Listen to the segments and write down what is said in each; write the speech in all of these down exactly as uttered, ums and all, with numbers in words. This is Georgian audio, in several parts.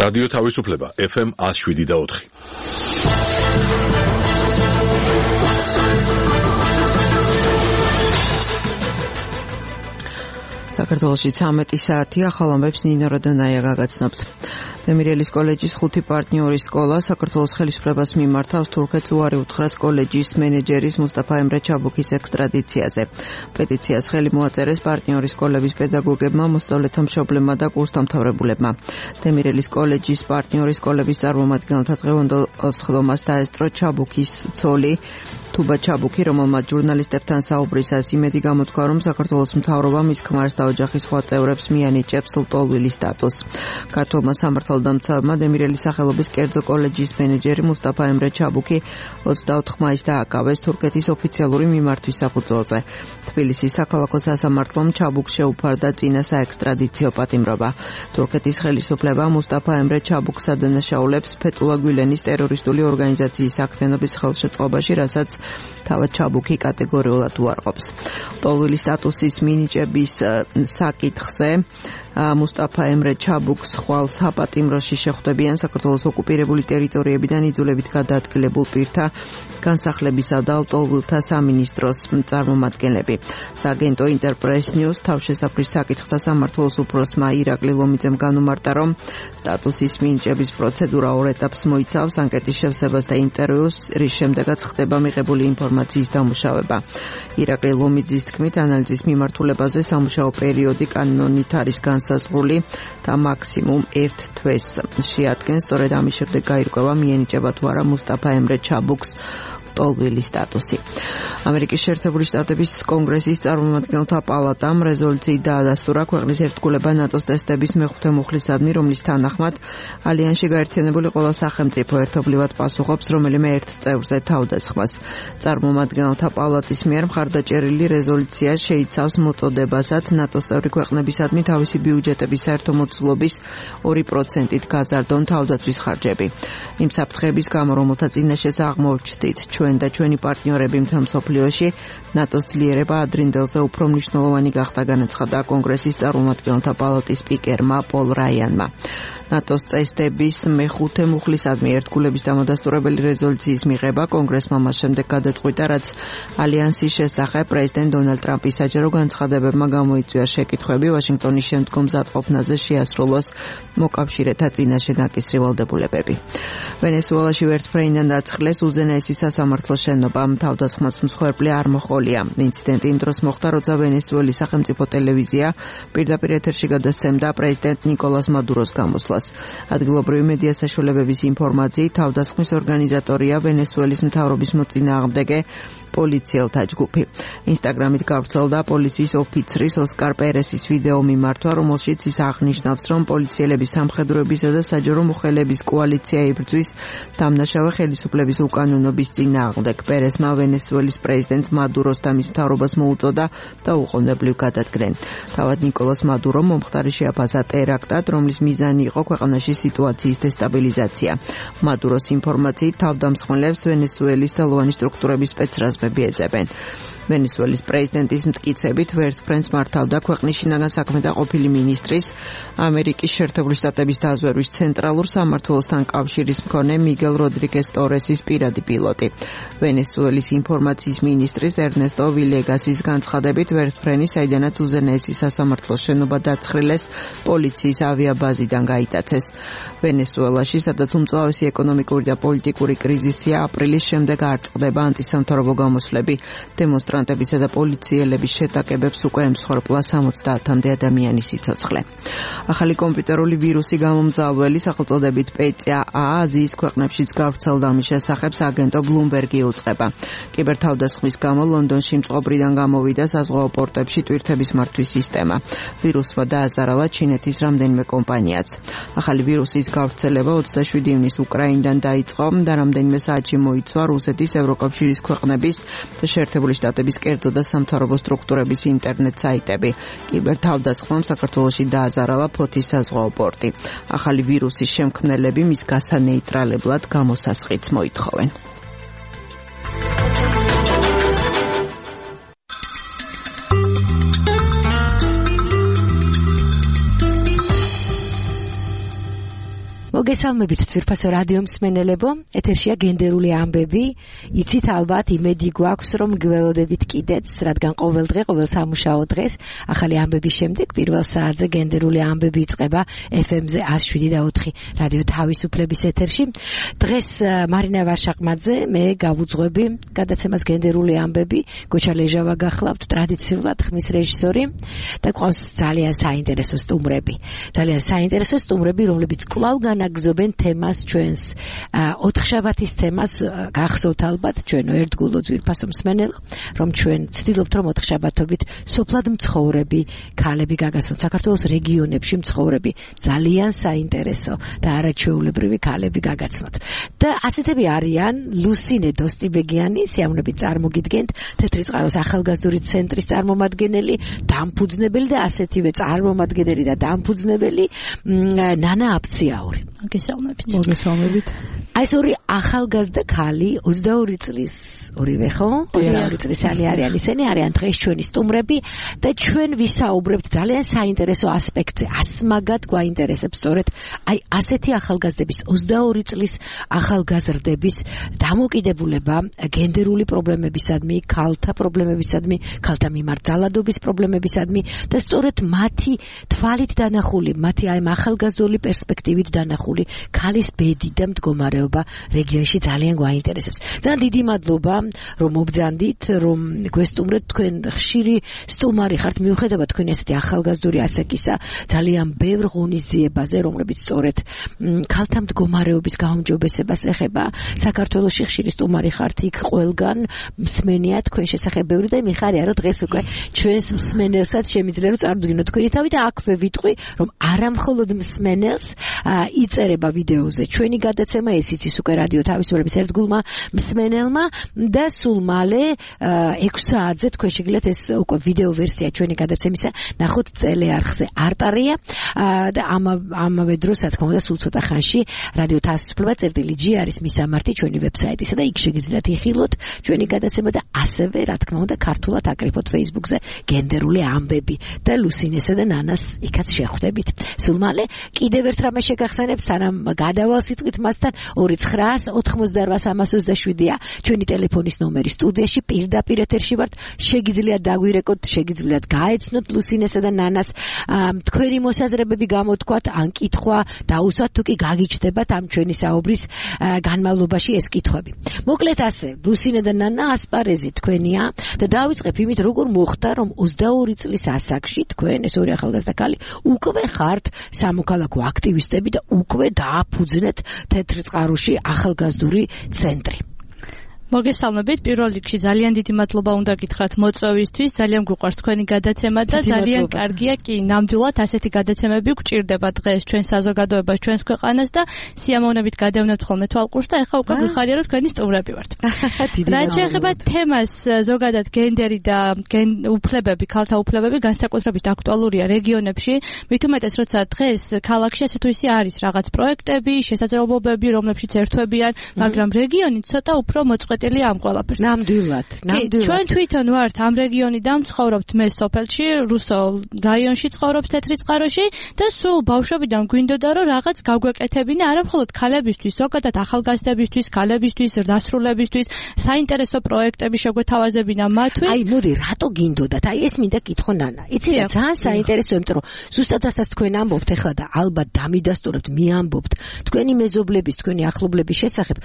რადიო თავისუფლება ეფ ემ one oh seven და four. საქართველოში ცამეტი საათი ახალ ამბებს ნინო როდონაია გაგაცნობთ. დემირელის კოლეჯის ხუთი პარტნიორის სკოლა საქართველოს ხელისუფლებას მიმართავს თურქეთს უარი უთხრას კოლეჯის მენეჯერის მუსტაფა ემრე ჩაბუქის ექსტრადიციაზე. პეტიციას ხელი მოაწერეს პარტნიორის სკოლების პედაგოგებმა, მოსწავლეთა მშობლებმა და კურსდამთავრებულებმა. დემირელის კოლეჯის პარტნიორის სკოლების წარმომადგენელთა დღევანდელ სხდომას დაესწრო ჩაბუქის ცოლი თუბა ჩაბუქი, რომელმაც ჟურნალისტებთან საუბრისას იმედი გამოთქვა, რომ საქართველოს მთავრობა მის ქმარს და ოჯახის სხვა წევრებს მიანიჭებს ლტოლვილის სტატუსს. ქართულმა სამართალდამცავებმა დემირელის სახელობის კერძო კოლეჯის მენეჯერი მუსტაფა ემრე ჩაბუქი ოცდაოთხ მაისს დააკავეს თურქეთის ოფიციალური მიმართვის საფუძველზე. თბილისის საქალაქო სასამართლომ ჩაბუქს შეუფარდა წინა საექსტრადიციო პატიმრობა. თურქეთის ხელისუფლება მუსტაფა ემრე ჩაბუქს ადანაშაულებს ფეთულა გვილენის ტერორისტული ორგანიზაციის საქმიანობის ხელშეწყობაში, რასაც თავად ჩაბუქი კატეგორიულად უარყოფს. ლტოლვილის სტატუსის მინიჭების საკითხზე მუსტაფა ემრე ჩაბუქს ხვალ საპატიმროში შეხვდებიან საქართველოს ოკუპირებული ტერიტორიებიდან იძულებით გადაადგილებულ პირთა განსახლებისა და ლტოლვილთა სამინისტროს წარმომადგენლები. სააგენტო ინტერპრეს ნიუს თავშესაფრის საკითხთა სამმართველოს უფროსმა ირაკლი ლომიძემ განუმარტა, რომ სტატუსის მინიჭების პროცედურა ორ ეტაპს მოიცავს: ანკეტის შევსებას და ინტერვიუს, რის შემდეგაც ხდება მიღებული ინფორმაციის დამუშავება. ირაკლი ლომიძის თქმით, ანალიზის მიმართულებაზე სამუშაო პერიოდი კანონით არის განსაზღვრული და მაქსიმუმ ერთ თვეს შეადგენს. სწორედ ამის შემდეგ გაირკვევა მიენიჭება თუ არა მუსტაფა ემრე ჩაბუქს ლტოლვილის სტატუსი. ამერიკის შეერთებული შტატების კონგრესის წარმომადგენელთა პალატამ რეზოლუციით დაადასტურა ქვეყნის ერთგულება ნატოს წესდების მეხუთე მუხლისადმი, რომლის თანახმად ალიანსში გაერთიანებული ყველა სახელმწიფო ერთობლივად პასუხობს რომელიმე ერთ წევრზე თავდასხმას. წარმომადგენელთა პალატის მიერ მხარდაჭერილი რეზოლუცია შეიცავს მოწოდებასაც ნატოს წევრი ქვეყნებისადმი თავისი ბიუჯეტების საერთო მოცულობის ორი პროცენტით გაზარდონ თავდაცვის ხარჯები. იმ საფრთხეების გამო, რომელთა წინაშეც აღმოვჩნდით ჩვენ და ჩვენი პარტნიორები მთელ მსოფლიოში, ნატოს ძლიერება ადრინდელზე უფრო მნიშვნელოვანი გახდა, განაცხადა კონგრესის წარმომადგენელთა პალატის სპიკერმა პოლ რაიანმა. ნატოს წესდების მეხუთე მუხლისადმი ერთგულების დამადასტურებელი რეზოლუციის მიღება კონგრესმა მას შემდეგ გადაწყვიტა, რაც ალიანსის შესახებ პრეზიდენტ დონალდ ტრამპის საჯარო განცხადებებმა გამოიწვია შეკითხვები ვაშინგტონის შემდგომ მზადყოფნაზე შეასრულოს მოკავშირეთა წინაშე ნაკისრი ვალდებულებები. ვენესუელაში ვერტმფრენიდან დაწყლეს უზენაესი სასამართლო შენობა. თავდასხმას მსხვერპლი არ მოჰყოლია. ინციდენტი იმ დროს მოხდა, როცა ვენესუელის სახელმწიფო ტელევიზია პირდაპირ ეთერში გადასცემდა პრეზიდენტ ნიკოლას მადუროს გამოსვლას. ადგილობრივი მედია საშუალებების ინფორმაციით, თავდასხმის ორგანიზატორია ვენესუელის მთავრობის მოწინააღმდეგე პოლიციელთა ჯგუფი. ინსტაგრამით გავრცელდა პოლიციის ოფიცრის ოსკარ პერესის ვიდეო მიმართვა, რომელშიც ის აღნიშნავს, რომ პოლიციელების სამხედროებისა და საჯარო მოხელების კოალიცია იბრძვის დამნაშავე ხელისუფლების უკანონობის წინააღმდეგ. პერესმა ვენესუელის პრეზიდენტს მადუროს და მის მთავრობას მოუწოდა და უყოვნებლივ გადადგნენ. თავად ნიკოლას მადურო მომხდარი შეაფასა ტერაქტად, რომლის მიზანი იყო ქვეყანაში სიტუაციის დესტაბილიზაცია. მადუროს ინფორმაციით, თავდამსხმელებს ვენესუელის ძალოვანი სტრუქტურების სპეცრაზმები ეძებენ. ვენესუელის პრეზიდენტის მტკიცებით ვერტმფრენს მართავდა ქვეყნის შინაგან საქმეთა ყოფილი მინისტრის, ამერიკის შეერთებული შტატების დაზვერვის ცენტრალურ სამმართველოსთან კავშირის მქონე მიგელ როდრიგეს ტორესის პირადი პილოტი. ვენესუელის ინფორმაციის მინისტრის ერნესტო ვილეგასის განცხადებით, ვერტმფრენი, საიდანაც უზენაესი სასამართლოს შენობა დაცხრილეს, პოლიციის ავიაბაზიდან გაიტაცეს. ვენესუელაში, სადაც უმწვავესი ეკონომიკური და პოლიტიკური კრიზისია, აპრილის შემდეგ არ წყდება ანტისამთავრობო გამოსვლები. დემონსტრანტებისა და პოლიციელების შეტაკებებს უკვე ემსხვერპლა სამოცდაათამდე ადამიანის სიცოცხლე. ახალი კომპიუტერული ვირუსი გამომძალველი სახელწოდებით პეცია ა აზიის ქვეყნებშიც გავრცელდა. ამის შესახებ სააგენტო ბლუმბერგი უწყება. კიბერთავდასხმის გამო ლონდონში მწყობრიდან გამოვიდა საზღვაო პორტებში ტვირთების მართვის სისტემა. ვირუსმა დააზარალა ჩინეთის რამდენიმე კომპანიაც. ახალი ვირუსის გავრცელება ოცდაშვიდი ივნისს უკრაინიდან დაიწყო და რამდენიმე საათში მოიცვა რუსეთის, ევროკავშირის ქვეყნების და შეერთებული შტატების კერძო და სამთავრობო სტრუქტურების ინტერნეტ საიტები. კიბერთავდასხმამ საქართველოში დააზარალა ფოთის საზღვაო პორტი. ახალი ვირუსის შემქმნელები მის გასანეიტრალებლად გამოსასყიდს მოითხოვენ. მოგესალმებით ძვირფასო რადიო მსმენელებო, ეთერშია გენდერული ამბები. იცით ალბათ იმედი გვაქვს რომ გველოდებით კიდეც, რადგან ყოველ დღე, ყოველ სამუშაო დღეს ახალი ამბების შემდეგ პირველ საათზე გენდერული ამბები იწყება ეფ ემ-ზე one oh seven და four რადიო თავისუფლების ეთერში. დღეს მარინა ვარშაყმაძე, მე გავუძღვები გადაცემას გენდერული ამბები, გოჩა ლეჟავა გახლავთ, ტრადიციულად ხმის რეჟისორი და გვყავს ძალიან საინტერესო სტუმრები. ძალიან საინტერესო სტუმრები, რომლებიც კვლავ განაგრძობენ თემას ჩვენს ოთხშაბათის თემას. გახსოვთ ალბათ ჩვენო ერთგულო ძვირფასო მსმენელო, რომ ჩვენ ვცდილობთ რომ ოთხშაბათობით სოფლად მცხოვრები ქალები გაგაცნოთ, საქართველოს რეგიონებში მცხოვრები ძალიან საინტერესო და არაჩვეულებრივი ქალები გაგაცნოთ. და ასეთები არიან ლუსინე დოსტიბეგიანი, სიამოვნებით წარმოგიდგენთ, თეთრი წყაროს ახალგაზრდული ცენტრის წარმომადგენელი, დამფუძნებელი და ასეთივე წარმომადგენელი და დამფუძნებელი ნანა აფციაური. მოგესალმებით. მოგესალმებით. აი ეს ორი ახალგაზრდა ქალი ოცდაორი წლის ორივე ხო? ოცდაორი წლისანი არიან, ისინი არიან დღეს ჩვენი სტუმრები და ჩვენ ვისაუბრებთ ძალიან საინტერესო ასპექტზე. ასმაგად გვაინტერესებს სწორედ აი ასეთი ახალგაზრდების ოცდაორი წლის ახალგაზრდების დამოკიდებულება გენდერული პრობლემებისადმი, ქალთა პრობლემებისადმი, ქალთა მიმართ ძალადობის პრობლემებისადმი და სწორედ მათი თვალით დანახული, მათი აი ახალგაზრდული პერსპექტივით დანახული ქალის ბედი და მდგომარეობა რეგიონში ძალიან გვაინტერესებს. ძალიან დიდი მადლობა რომ მობრძანდით, რომ გვესტუმრეთ, თქვენ ხშირი სტუმარი ხართ, მიუხედავად თქვენი ასეთი ახალგაზრდული ასაკისა, ძალიან ბევრ ღონისძიებაზე, რომლებიც სწორედ ქალთა მდგომარეობის გაუმჯობესებას ეხება. საქართველოში ხშირი სტუმარი ხართ, იქ ყველგან მსმენია თქვენ შესახებ ბევრი და მიხარია რომ დღეს უკვე ჩვენს მსმენელსაც შემიძლია რომ წარუდგინოთ თქვენი თავი და აქვე ვიტყვი, რომ არა მხოლოდ მსმენელს იწერება ვიდეოზე ჩვენი გადაცემა, ეს იცის უკვე რადიო თავისუფლების ერთგულმა მსმენელმა და სულ მალე ექვს საათზე თქვენ შეგიძლიათ ეს უკვე ვიდეო ვერსია ჩვენი გადაცემისა ნახოთ ტელეარხზე არტარია და ამავე დროს რა თქმა უნდა სულ ცოტა ხანში რადიო თავისუფლება წერტილი ჯი არის მისამართი ჩვენი ვებსაიტისა და იქ შეგიძლიათ იხილოთ ჩვენი გადაცემა და ასევე რა თქმა უნდა ქართულად აკრიფოთ Facebook-ზე გენდერული ამბები და ლუსინესა და ნანას იქაც შეხვდებით. სულ მალე კიდევ ერთ რამე შეგახსენებ, სანამ გადავალ სიტყვით მასთან ორი ცხრაას ოთხმოცდაოთხ სამას ოცდაშვიდია ჩვენი ტელეფონის ნომერი სტუდიაში, პირდაპირ ეთერში ვართ, შეგიძლიათ დაგვირეკოთ, შეგიძლიათ გაეცნოთ ლუსინესა და ნანას თქვენი მოსაზრებები გამოთქვათ, ან კითხვა დაუსვათ, თუ კი გაგიჩნდებათ ამ ჩვენი საუბრის განმავლობაში ეს კითხვები. მოკლედ ასე, ლუსინე და ნანა ასპარეზი თქვენია და დავიწყებ იმით, როგორ მოხდა, რომ ოცდაორი წლის ასაკში თქვენ ეს ორი ახალგაზრდა ქალი უკვე ხართ სამოქალაქო აქტივისტები და უკვე დააფუძნეთ თეთრ წყაროში ახალგაზრდული ცენტრი. მოგესალმებით. პირველ რიგში ძალიან დიდი მადლობა უნდა გითხრათ მოწვევისთვის. ძალიან გვიყვარს თქვენი გადაცემა და ძალიან კარგია კი ნამდვილად ასეთი გადაცემები გვჭირდება დღეს ჩვენ საზოგადოებას, ჩვენს ქვეყანას და სიამოვნებით გადავნებთ ხოლმე თვალყურს და ეხლა უკვე გვიხარია რომ თქვენი სტუმრები ვართ. რაც შეეხება თემას, ზოგადად გენდერი და უფლებები, ქალთა უფლებები განსაკუთრებით აქტუალურია რეგიონებში. მით უმეტეს როცა დღეს ქალაქში ასე თუ ისე არის რაღაც პროექტები, შესაძლებლობები, რომლებშიც ერთვებიან, მაგრამ რეგიონი ცოტა უფრო მოწყვეტილია ამ ყველაფერს. ნამდვილად, ნამდვილად. ჩვენ თვითონ ვართ ამ რეგიონიდან, ცხოვრობთ მე სოფელში, რუსულ რაიონში ცხოვრობთ თეთრი წყაროში და სულ ბავშვობიდან გვინდოდა რომ რაღაც გავგვეკეთებინა არა მხოლოდ ქალებისთვის, ზოგადად ახალგაზრდებისთვის, ქალებისთვის, დასრულებისთვის, საინტერესო პროექტები შეგვეთავაზებინა მათთვის. აი, მოდი, რატო გინდოდათ? აი, ეს მინდა კითხო ნანა. იცი რა, ძალიან საინტერესო, იმიტომ რომ ზუსტად რასაც თქვენ ამბობთ ახლა და ალბათ დამიდასტურებთ, მიამბობთ თქვენი მეზობლების, თქვენი ახლობლების შესახებ.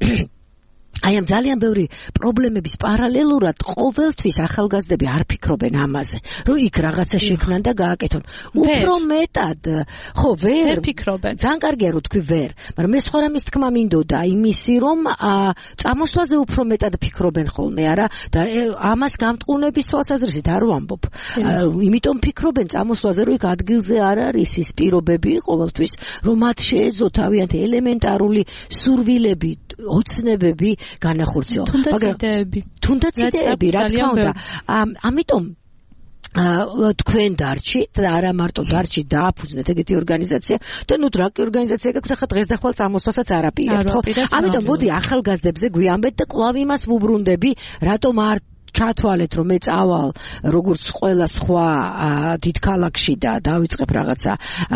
აი ამ ძალიან ბევრი პრობლემების პარალელურად ყოველთვის ახალგაზრდები არ ფიქრობენ ამაზე, რომ იქ რაღაცა შექმნან და გააკეთონ. უფრო მეტად, ხო, ვერ ფიქრობენ. ძალიან კარგია რომ თქვი ვერ, მაგრამ მე სხვა რამის თქმა მინდოდა, იმისი რომ წამოსვლაზე უფრო მეტად ფიქრობენ ხოლმე, არა? და ამას გამტყუნების თვალსაზრისით არ ვამბობ. იმიტომ ფიქრობენ წამოსვლაზე, რომ იქ ადგილზე არ არის ის პირობები ყოველთვის, რომ მათ შეეძლო თავიანთი ელემენტარული სურვილები, ოცნებები განახორციელონ. თუნდაც იდეები. თუნდაც იდეები, რა თქმა უნდა. ამიტომ თქვენ დარჩით და არა მარტო დარჩით, დააფუძნეთ ეგეთი ორგანიზაცია და ნუ დრაკი ორგანიზაცია გაქვთ, ახლა დღეს და ხვალ წამოსვლასაც არ აპირებთ, ხო? ამიტომ მოდი ახალგაზრდებზე გვიამბეთ და კვლავ იმას ვუბრუნდები, რატომ არ ჩათვალეთ რომ მე წავალ როგორც ყველა სხვა დიდ ქალაქში და დავიწყებ რაღაცა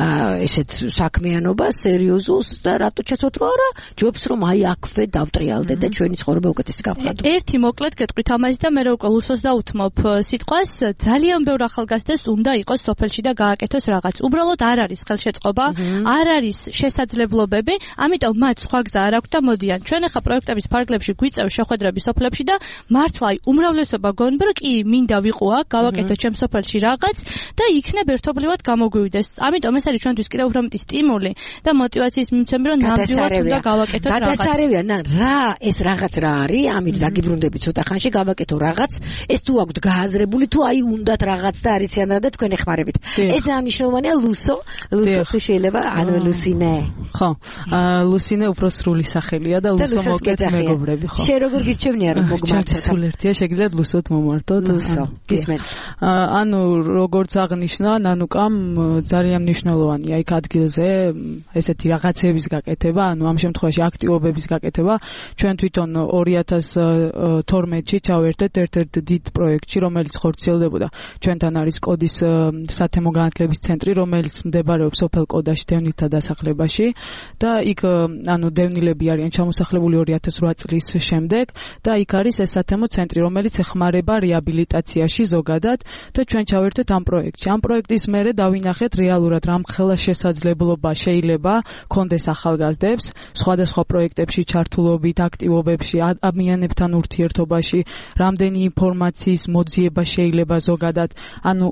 ესეთ საქმიანობა სერიოზულს და რატო ჩათვალეთ რომ არა ჯობს რომ აი აქვე დავტრიალდე და ჩვენი ცხოვრება უკეთესი გავხადო. ერთი მოკლედ გეტყვით ამაზე და მე უკვე ლუსოს დაუთმობ სიტყვას ძალიან ბევრ ახალგაზრდას უნდა იყოს სოფელში და გააკეთოს რაღაც. უბრალოდ არ არის ხელშეწყობა, არ არის შესაძლებლობები, ამიტომ მათ სხვა გზა არ აქვს და მოდიან. ჩვენ ახლა პროექტების ფარგლებში გვიწევს შეხვედრები სოფლებში და მართლა უმრავლესობა გონბ რომ კი მინდა ვიყო აქ, გავაკეთო ჩემ სოფელში რაღაც და იქნებ ერთობლივად გამოგვივიდეს. ამიტომ ეს არის ჩვენთვის კიდევ უფრო მეტი სტიმული და мотиваციის მიმცემი რომ ნამდვილად უნდა გავაკეთოთ რაღაც. გადასარევია, რა ეს რაღაც რა არის? ამით დაგიბრუნდები ცოტა ხანში, გავაკეთო რაღაც. ეს თუ აქვთ გააზრებული თუ აი უნდათ რაღაც და არიციან რა და თქვენ ეხმარებით. ეს ძალიან მნიშვნელოვანია. ლუსო, ლუსო თუ შეიძლება ანუ ლუსინე. ხო, ლუსინე უფრო სრული სახელია და ლუსო მოკლედ მეგობრები, ხო. შენ როგორ გირჩევნია რომ მოგმართოთ? სულ ერთია, შეგიძლიათ ლუსოთ მომართოთ. ლუსო, ისმენთ. ანუ როგორც აღნიშნა, ნანუკამ ძალიან მნიშვნელოვანია იქ ადგილზე ესეთი რაღაცების გაკეთება, ანუ ამ შემთხვევაში აქტივობების გაკეთება. ჩვენ თვითონ ორი ათას თორმეტში ჩავერთეთ ერთ-ერთ დიდ პროექტში, რომელიც ხორციელდებოდა. ჩვენთან არის კოდის სათემო განათლების ცენტრი, რომელიც მდებარეობს სოფელ კოდაში, დევნილთა დასახლებაში და იქ ანუ დევნილები არიან ჩამოსახლებული ორი ათას რვა წლის შემდეგ და იქ არის ეს სათემო ცენტრი, რომელიც ეხმარება რეაბილიტაციაში ზოგადად და ჩვენ ჩავერთეთ ამ პროექტში. ამ პროექტის მერე დავინახეთ რეალურად რამხელა შესაძლებლობა შეიძლება კონდეს ახალგაზრდებს სხვადასხვა პროექტებში ჩართულობით, აქტივობებში, ადამიანებთან ურთიერთობაში, რამდენი ინფორმაციის მოძიება შეიძლება ზოგადად, ანუ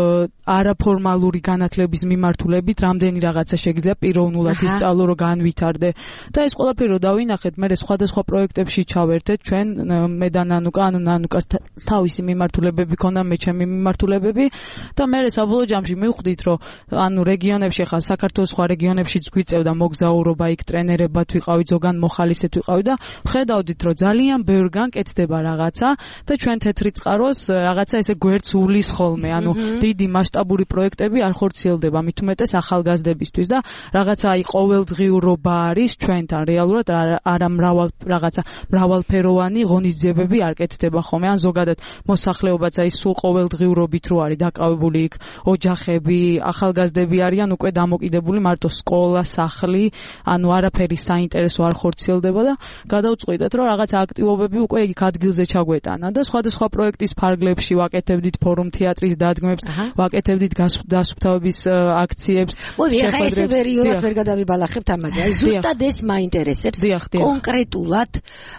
არაფორმალური განათლების მიმართულებით რამდენი რაღაცა შეიძლება პიროვნულად ისწავლო, რომ განვითარდე და ეს ყველაფერი რომ დავინახეთ, მე სხვადასხვა პროექტებში ჩავერთეთ ჩვენ მე და ნანუკა, ანუ ნანუკას თავისი მიმართულებები ქონდა, მე ჩემი მიმართულებები და მე საბოლოო ჯამში მივხვდით, რომ ანუ რეგიონებში ხა საქართველოს სხვა რეგიონებშიც გვიწევდა მოგზაურობა, იქ ტრენერებად ვიყავით, ზოგან მოხალისეთ ვიყავით და ხედავდით, რომ ძალიან ბევრგან კეთდება რაღაცა და ჩვენ თეთრი წყაროს რაღაცა ესე გვერდს უვლის ხოლმე, ანუ დიდი მასშტაბური პროექტები არ ხორციელდება, მით უმეტეს ახალგაზრდებისთვის და რაღაცა აი ყოველდღიურობა არის ჩვენთან რეალურად არა მრავალ რაღაცა მრავალფეროვანი ღონისძიებები არ კეთდება ხოლმე, ან ზოგადად მოსახლეობაც აი სულ ყოველდღიურობით რო არის დაკავებული იქ ოჯახები, ახალგაზრდები არიან უკვე დამოკიდებული მარტო სკოლა, სახლი, ანუ არაფერი საინტერესო არ ხორციელდება და გადავწყვიტეთ, რომ რაღაც აქტივობები უკვე იქ ადგილზე ჩაგვეტანა და სხვადასხვა პროექტის ფარგლებში ვაკეთებდით ფორუმ თეატრის დადგმებს, ვაკეთებდით გასუფთავების აქციებს. მოდი, ახლა ეს პერიოდად ვერ გადავიბალახებთ ამაზე. აი ზუსტად ეს მაინტერესებს. კონკრეტულად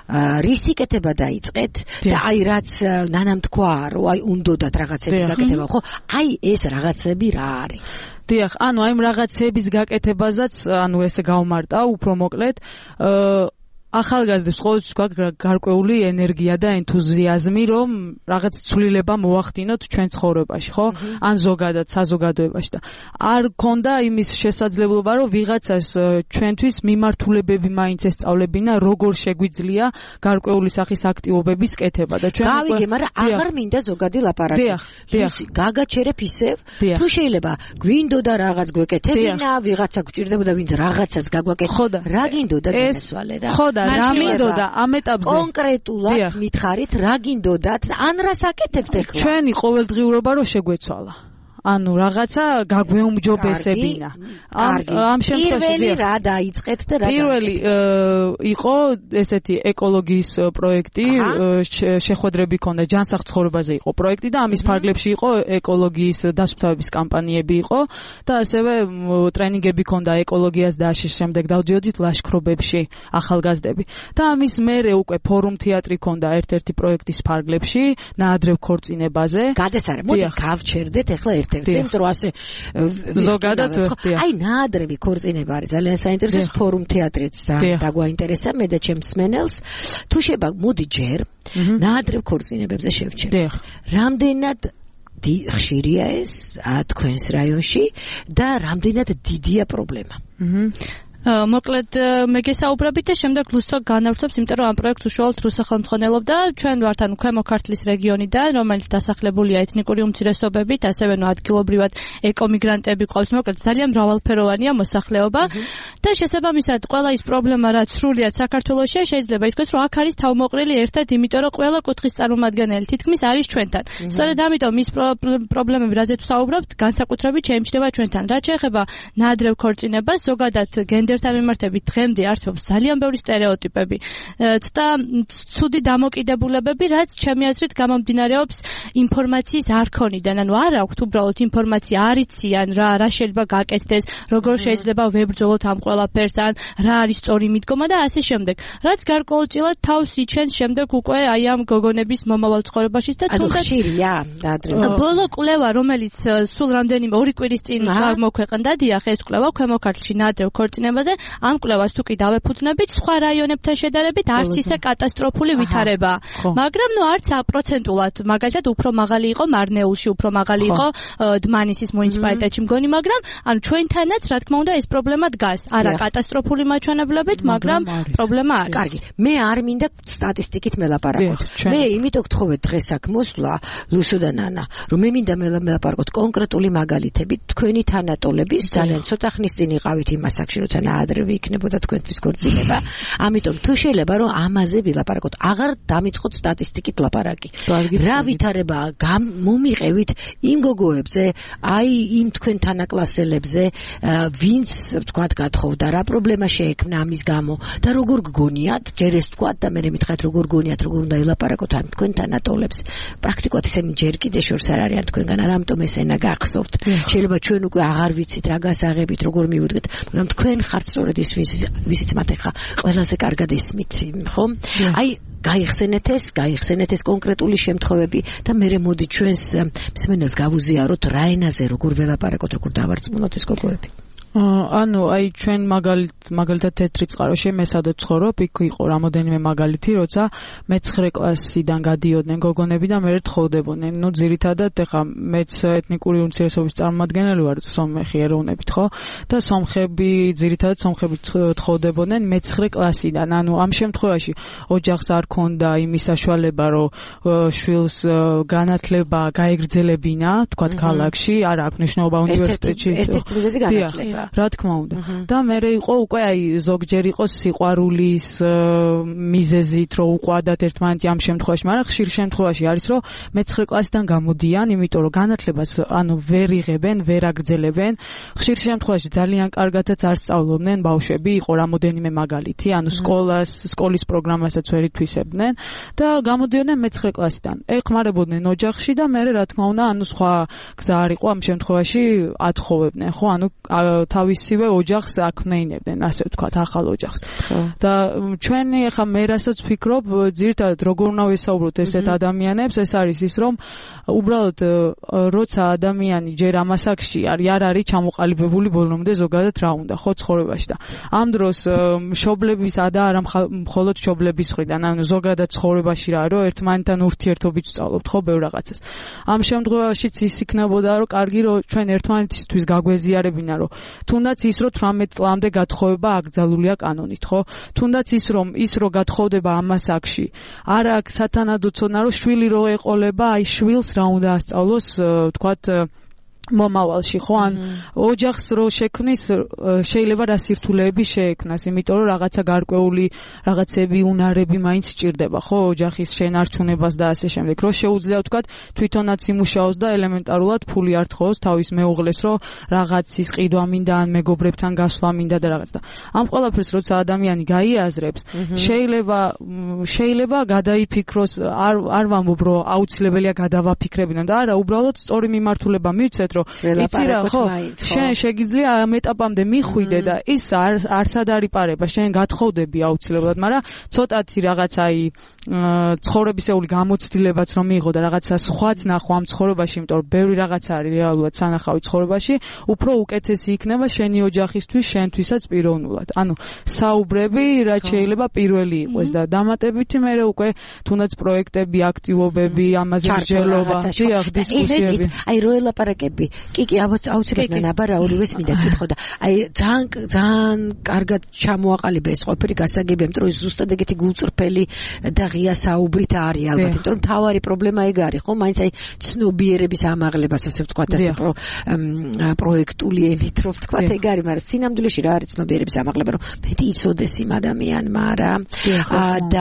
რისი კეთება დაიწყეთ და აი რაც ნანამ თქვა, რომ აი უნდათ რაღაცების გაკეთება, ხო? აი ეს რაღაცები რა არის? დიახ, ანუ აი რაღაცების გაკეთებაზეც, ანუ ესე გავმარტა, უფრო მოკლედ, ახალგაზრდებს ყოველთვის გვაქვს გარკვეული ენერგია და ენთუზიაზმი, რომ რაღაც ცვლილება მოახდინოთ ჩვენ ცხოვრებაში, ხო? ან ზოგადად საზოგადოებაში და არ გქონდა იმის შესაძლებლობა, რომ ვიღაცას ჩვენთვის მიმართულებები მაინც ესწავლებინა, როგორ შეგვიძლია გარკვეული სახის აქტივობების კეთება და ჩვენ გავიგე, მაგრამ აღარ მინდა ზოგადი ლაპარაკი. დიახ, დიახ. გაგაჩერებ ისევ, თუ შეიძლება გვინდოდა რაღაც გვეკეთებინა, ვიღაცა გვჭირდებოდა, ვინც რაღაცას გაგვაკეთებდა. რა გინდოდა გასვალე რა? ხო და რა მინდოდა ამ ეტაპზე კონკრეტულად მითხარით რა გინდოდათ ან რას აკეთებთ ახლა ჩვენი ყოველდღიურობა რო შეგვეცვალა ანუ რაღაცა გაგვეუმჯობესებინა. ამ შემთხვევაში პირველი რა დაიწყეთ და რა პირველი იყო ესეთი ეკოლოგიის პროექტი, შეხვედრები ქონდა, ჯანსაღ ცხოვრებაზე იყო პროექტი და ამის ფარგლებში იყო ეკოლოგიის დასუფთავების კამპანიები იყო და ასევე ტრენინგები ქონდა ეკოლოგიას და ამ შემდეგ დავდიოდით ლაშქრობებში ახალგაზრდები. და ამის მერე უკვე ფორუმ თეატრი ქონდა ერთ-ერთი პროექტის ფარგლებში, ნაადრევ ქორწინებაზე. გადასარევ, მოდი გავჩერდეთ ახლა ერთ ცენტრო ასე ზოგადად აი ნაადრევი ქორწინება არის ძალიან საინტერესო ფორუმ თეატრიც ძალიან დაგვაინტერესა მე და ჩემს მენელს თუ შეიძლება მოდი ჯერ ნაადრევ ქორწინებებზე შევჩერდეთ რამდენად ხშირია ეს თქვენს რაიონში და რამდენად დიდია პრობლემა მოკლედ მე გესაუბრებით და შემდეგ ლუსო განავრცობს, იმიტომ რომ ამ პროექტს უშუალოდ რუსო ხელმძღვანელობდა. ჩვენ ვართ ანუ ქვემო ქართლის რეგიონიდან, რომელიც დასახლებულია ეთნიკური უმცირესობებით, ასევე ნუ ადგილობრივად ეკომიგრანტები ყავს. მოკლედ ძალიან მრავალფეროვანია მოსახლეობა და შესაბამისად ყველა ის პრობლემა, რაც სრულიად საქართველოში შეიძლება ითქვას, რომ აქ არის თავმოყრილი ერთად, იმიტომ რომ ყველა კუთხის წარმომადგენელი თითქმის არის ჩვენთან. სწორედ ამიტომ ის პრობლემები, რაზეც ვსაუბრობთ, განსაკუთრებით შეიმჩნევა ჩვენთან. რაც შეეხება ნაადრევ ქორწინებას, ზოგადად გენდერთან მიმართებით დღემდე არსებობს ძალიან ბევრი სტერეოტიპები. ცოტა ცუდი დამოკიდებულებები, რაც ჩემი აზრით გამომდინარეობს ინფორმაციის არქონიდან. ანუ არ აქვთ უბრალოდ ინფორმაცია, არ იციან რა რა შეიძლება გაკეთდეს, როგორ შეიძლება ვებრძოლოთ ამ ყველაფერს, ან რა არის სწორი მიდგომა და ასე შემდეგ. რაც გარკვეულწილად თავს იჩენს შემდეგ უკვე აი ამ გოგონების მომავალ ცხოვრებაში და თუნდაც ხშირია ნაადრევი. ბოლო კვლევა, რომელიც სულ რამდენიმე ორი კვირის წინ გამოქვეყნდა, დიახ, ეს კვლევა ქვემო ქართლში ნაადრევ ქორწინებაზე, ამ კვლევას თუ კი დავეფუძნებით, სხვა რაიონებთან შედარებით არც ისე კატასტროფული ვითარებაა. მაგრამ ნუ არც პროცენტულად, მაგალითად უფრო მაღალი იყო მარნეულში, უფრო მაღალი იყო დმანისის მუნიციპალიტეტში მგონი, მაგრამ ანუ ჩვენთანაც რა თქმა უნდა ეს პრობლემა დგას. არა კატასტროფული მაჩვენებლებით, მაგრამ პრობლემა არის. კარგი, მე არ მინდა სტატისტიკით მელაპარაკოთ. მე იმიტომ გთხოვეთ დღეს აქ მოსვლა ლუსო და ნანა, რომ მე მინდა მელაპარაკოთ კონკრეტული მაგალითებით თქვენი თანატოლების, ძალიან ცოტა ხნის წინ იყავით იმ ასაკში, როცა ნაადრევი იქნებოდა თქვენთვის ქორწინება. ამიტომ თუ შეიძლება რომ ამაზე ვილაპარაკოთ, აღარ დამიწყოთ სტატისტიკით ლაპარაკი. რა ვითარება მომიყევით იმ გოგოებზე, აი იმ თქვენ თანაკლასელებზე, ვინც თქვათ გათხოვდა, რა პრობლემა შეექმნა ამის გამო და როგორ გგონიათ, ჯერ ეს თქვათ და მე მითხრათ როგორ გგონიათ, როგორ უნდა ილაპარაკოთ ამ თქვენ თანატოლებს. პრაქტიკულად ისინი ჯერ კიდე შორს არ არიან თქვენგან, ამიტომ ეს ენა გახსოვთ. შეიძლება ჩვენ უკვე აღარ ვიცით რა გასაღებით, როგორ მივუდგეთ, მაგრამ თქვენ ხართ სწორედ ის ვისიც მათ ახლა ყველაზე კარგად ესმით, ხო? აი გაიხსენეთ ეს, გაიხსენეთ ეს კონკრეტული შემთხვევები და მე მოდი ჩვენს მსმენელს გავუზიაროთ რა ენაზე როგორ ველაპარაკოთ, როგორ დავარწმუნოთ ეს გოგოები. ანუ აი ჩვენ მაგალით მაგალითად თეთრი წყაროში მე სადაც ვცხოვრობ, იქ იყო რამოდენიმე მაგალითი, როცა მეცხრე კლასიდან გადიოდნენ გოგონები და მერე თხოვდებოდნენ. ნუ ძირითადად ეხა მეც ეთნიკური უმცირესობის წარმომადგენელი ვარ სომხი ეროვნებით, ხო? და სომხები ძირითადად სომხები თხოვდებოდნენ მეცხრე კლასიდან. ანუ ამ შემთხვევაში ოჯახს არ ქონდა იმის საშუალება, რომ შვილს განათლება გაეგრძელებინა, თქვათ ქალაქში, არ აქვს მნიშვნელობა უნივერსიტეტში. ერთ-ერთი მიზეზი განათლება. რა თქმა უნდა. და მე იყო უკვე აი ზოგჯერ იყო სიყვარულის მიზეზით, რომ უყვადათ ერთმანეთი ამ შემთხვევაში, მაგრამ ხშირ შემთხვევაში არის, რომ მეცხრე კლასიდან გამოდიან, იმიტომ რომ განათლებას ანუ ვერ იღებენ, ვერ აგრძელებენ. ხშირ შემთხვევაში ძალიან კარგადაც არ სწავლობდნენ ბავშვები, იყო რამოდენიმე მაგალითი, ანუ სკოლას, სკოლის პროგრამასაც ვერ ითვისებდნენ და გამოდიოდნენ მეცხრე კლასიდან. ეხმარებოდნენ ოჯახში და მე რა თქმა უნდა, ანუ სხვა გზა არ იყო ამ შემთხვევაში ათხოვებდნენ, ხო? ანუ თავისივე ოჯახს აქმნეინებდნენ, ასე ვთქვათ, ახალ ოჯახს. და ჩვენი ახლა მე რასაც ვფიქრობ, ძირითადად როგორ უნდა ვესაუბროთ ესეთ ადამიანებს, ეს არის ის, რომ უბრალოდ როცა ადამიანი ჯერ ამ ასაკში არის, არ არის ჩამოყალიბებული ბოლომდე ზოგადად რა უნდა, ხო, ცხოვრებაში და ამ დროს მშობლების და არა მხოლოდ მშობლების მხრიდან, ანუ ზოგადად ცხოვრებაში რა, რომ ერთმანეთთან ურთიერთობით ვსწავლობთ, ხო, ბევრ რაღაცას. ამ შემთხვევაშიც ის იქნებოდა, რომ კარგი რომ ჩვენ ერთმანეთისთვის გაგვეზიარებინა, რომ თუნდაც ის რომ თვრამეტ წლამდე გათხოვება აკრძალულია კანონით, ხო? თუნდაც ის რომ ის რომ გათხოვდება ამ ასაკში, არ აქვს სათანადო ცოდნა, რომ შვილი რო ეყოლება, აი შვილს რა უნდა ასწავლოს, თქვათ მომავალში, ხო? ან ოჯახს რო შექმნის, შეიძლება რა სირთულეები შეექმნას, იმიტომ რომ რაღაცა გარკვეული რაღაცები, უნარები მაინც სჭირდება, ხო? ოჯახის შენარჩუნებას და ასე შემდეგ. რო შეუძლია ვთქვათ, თვითონაც იმუშაოს და ელემენტარულად ფული არ თხოვოს თავის მეუღლეს, რომ რაღაცის ყიდვა მინდა, ან მეგობრებთან გასვლა მინდა და რაღაც და. ამ ყველაფერს როცა ადამიანი გაიაზრებს, შეიძლება შეიძლება გადაიფიქროს, არ არ ვამბობ, რომ აუცილებელია გადავაფიქრებინო და არა, უბრალოდ სწორი მიმართულება მივცეთ, იცი რა, ხო? შენ შეგიძლია ამ ეტაპამდე მიხვიდე და ის არც არ არიპარება, შენ გათხოვდები აუცილებლად, მაგრამ ცოტათი რაღაც აი ცხოვრებისეული გამოცდილებაც რომ მიიღო და რაღაცა სხვაც ნახო ამ ცხოვრებაში, იმიტომ რომ ბევრი რაღაცა არის რეალურად სანახავი ცხოვრებაში, უფრო უკეთესი იქნება შენი ოჯახისთვის, შენთვისაც პიროვნულად. ანუ საუბრები რაც შეიძლება პირველი იყოს და დამატებითი მე უკვე თუნდაც პროექტები, აქტივობები, ამაზე მსჯელობა, დიახ, დისკუსიები. აი რო ელაპარაკები კი კი აუცილებლად ნაბარა ორივეს მინდა გითხო და აი ძალიან ძალიან კარგად ჩამოაყალიბა ეს ყოფილი გასაგები, იმიტომ რომ ზუსტად ეგეთი გულწრფელი და ღია საუბრით არის ალბათ, იმიტომ რომ თავარი პრობლემა ეგ არის, ხო, მაინც აი ცნობიერების ამაღლებას ასე ვთქვათ, ასე პროექტული ენით რომ ვთქვათ, ეგ არის, მაგრამ სინამდვილეში რა არის ცნობიერების ამაღლება, რომ მეტი იცოდეს იმ ადამიანმა რა და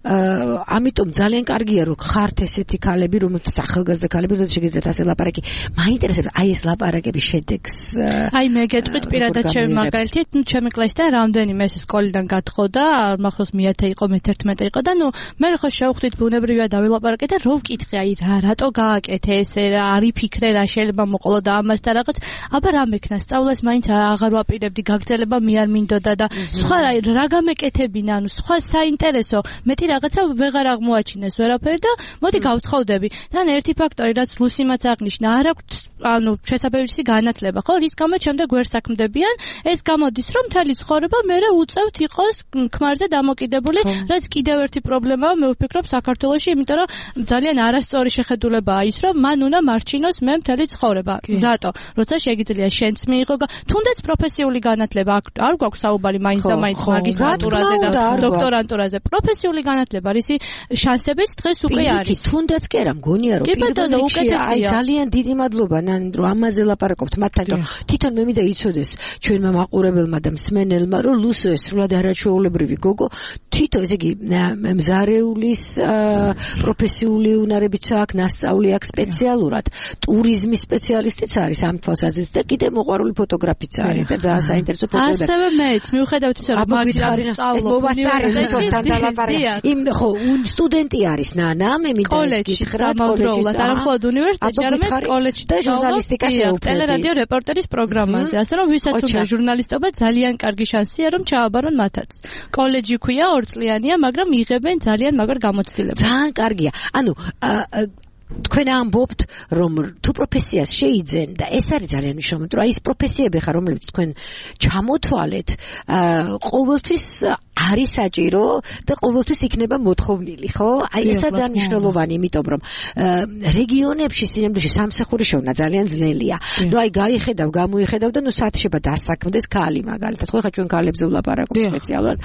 ამიტომ ძალიან კარგია რომ ხართ ესეთი ქალები, რომელთაც ახალგაზრდა ქალები, რომ შეგიძლიათ ასე ლაპარაკი. მაინტერესებს აი ეს ლაპარაკების შედეგს. აი მე გეტყვით პირადად ჩემი მაგალითით, ნუ ჩემი კლასიდან რამდენიმე ეს სკოლიდან გადხოდა, მახსოვს მეათე იყო, მეთერთმეტე იყო და ნუ მე ხო შევხვდით ბუნებრივია დავილაპარაკე და რო ვკითხე აი რა რატო გააკეთე ესე რა არი ფიქრე რა შეიძლება მოყოლო და ამას და რაღაც აბა რა მექნა სწავლას მაინც აღარ ვაპირებდი გაგრძელება მე არ მინდოდა და სხვა რა გამეკეთებინა ანუ სხვა საინტერესო მეტი რაღაცა ვეღარ აღმოაჩინეს ვერაფერი და მოდი გავთხოვდები თან ერთი ფაქტორი რაც ლუსიმაც აღნიშნა არ აქვს ანუ შესაბამისი განათლება ხო რის გამო შემდეგ ვერ საქმდებიან ეს გამოდის რომ მთელი ცხოვრება მე უწევთ იყოს ქმარზე დამოკიდებული რაც კიდევ ერთი პრობლემაა მე ვფიქრობ საქართველოში იმიტომ რომ ძალიან არასწორი შეხედულებაა ის რომ მან უნდა მარჩინოს მე მთელი ცხოვრება რატო როცა შეგიძლია შენც მიიღო თუნდაც პროფესიული განათლება არ გვაქვს საუბარი მაინც და მაინც მაგისტრატურაზე და დოქტორანტურაზე პროფესიული განათლება რისი შანსებიც დღეს უკვე არის თუნდაც კი არა მგონია რომ პირველ რიგში აი ძალიან დიდი მადლობა ნანი რომ ამაზე ლაპარაკობთ მათთან რომ თვითონ მე მინდა იცოდეს ჩვენმა მაყურებელმა და მსმენელმა რომ ლუსო ეს სრულად არაჩვეულებრივი გოგო თვითონ ესე იგი მზარეულის პროფესიული უნარებიც აქვს ნასწავლი აქვს სპეციალურად ტურიზმის სპეციალისტიც არის ამ თვალსაზრისით და კიდე მოყვარული ფოტოგრაფიც არის და ძალიან საინტერესო ფოტოები ასევე მეც მიუხედავად იმისა რომ მაგისტრატურაში სწავლობ უნივერსიტეტში იმ ხო სტუდენტი არის ნანა მე მინდა ის გითხრა კოლეჯში არა მხოლოდ უნივერსიტეტში არამედ კოლეჯში და ჟურნალისტიკას ეუფლები ტელერადიო რეპორტერის პროგრამაზე ასე რომ ვისაც უნდა ჟურნალისტობა ძალიან კარგი შანსია რომ ჩააბარონ მათაც კოლეჯი ქვია ორწლიანია მაგრამ იღებენ ძალიან მაგარ გამოცდილებას ძალიან კარგია ანუ თქვენ ამბობთ რომ თუ პროფესიას შეიძენ და ეს არის ძალიან მნიშვნელოვანი რომ აი ეს პროფესიები ხარ რომლებიც თქვენ ჩამოთვალეთ ყოველთვის არის საჭირო და ყოველთვის იქნება მოთხოვნილი ხო აი ესა ძალიან მნიშვნელოვანი იმიტომ რომ რეგიონებში სინამდვილეში სამსახური შოვნა ძალიან ძნელია ნუ აი გაიხედავ გამოიხედავ და ნუ საათშება დასაქმდეს ქალი მაგალითად ხო ხა ჩვენ ქალებზე ვლაპარაკობთ სპეციალურად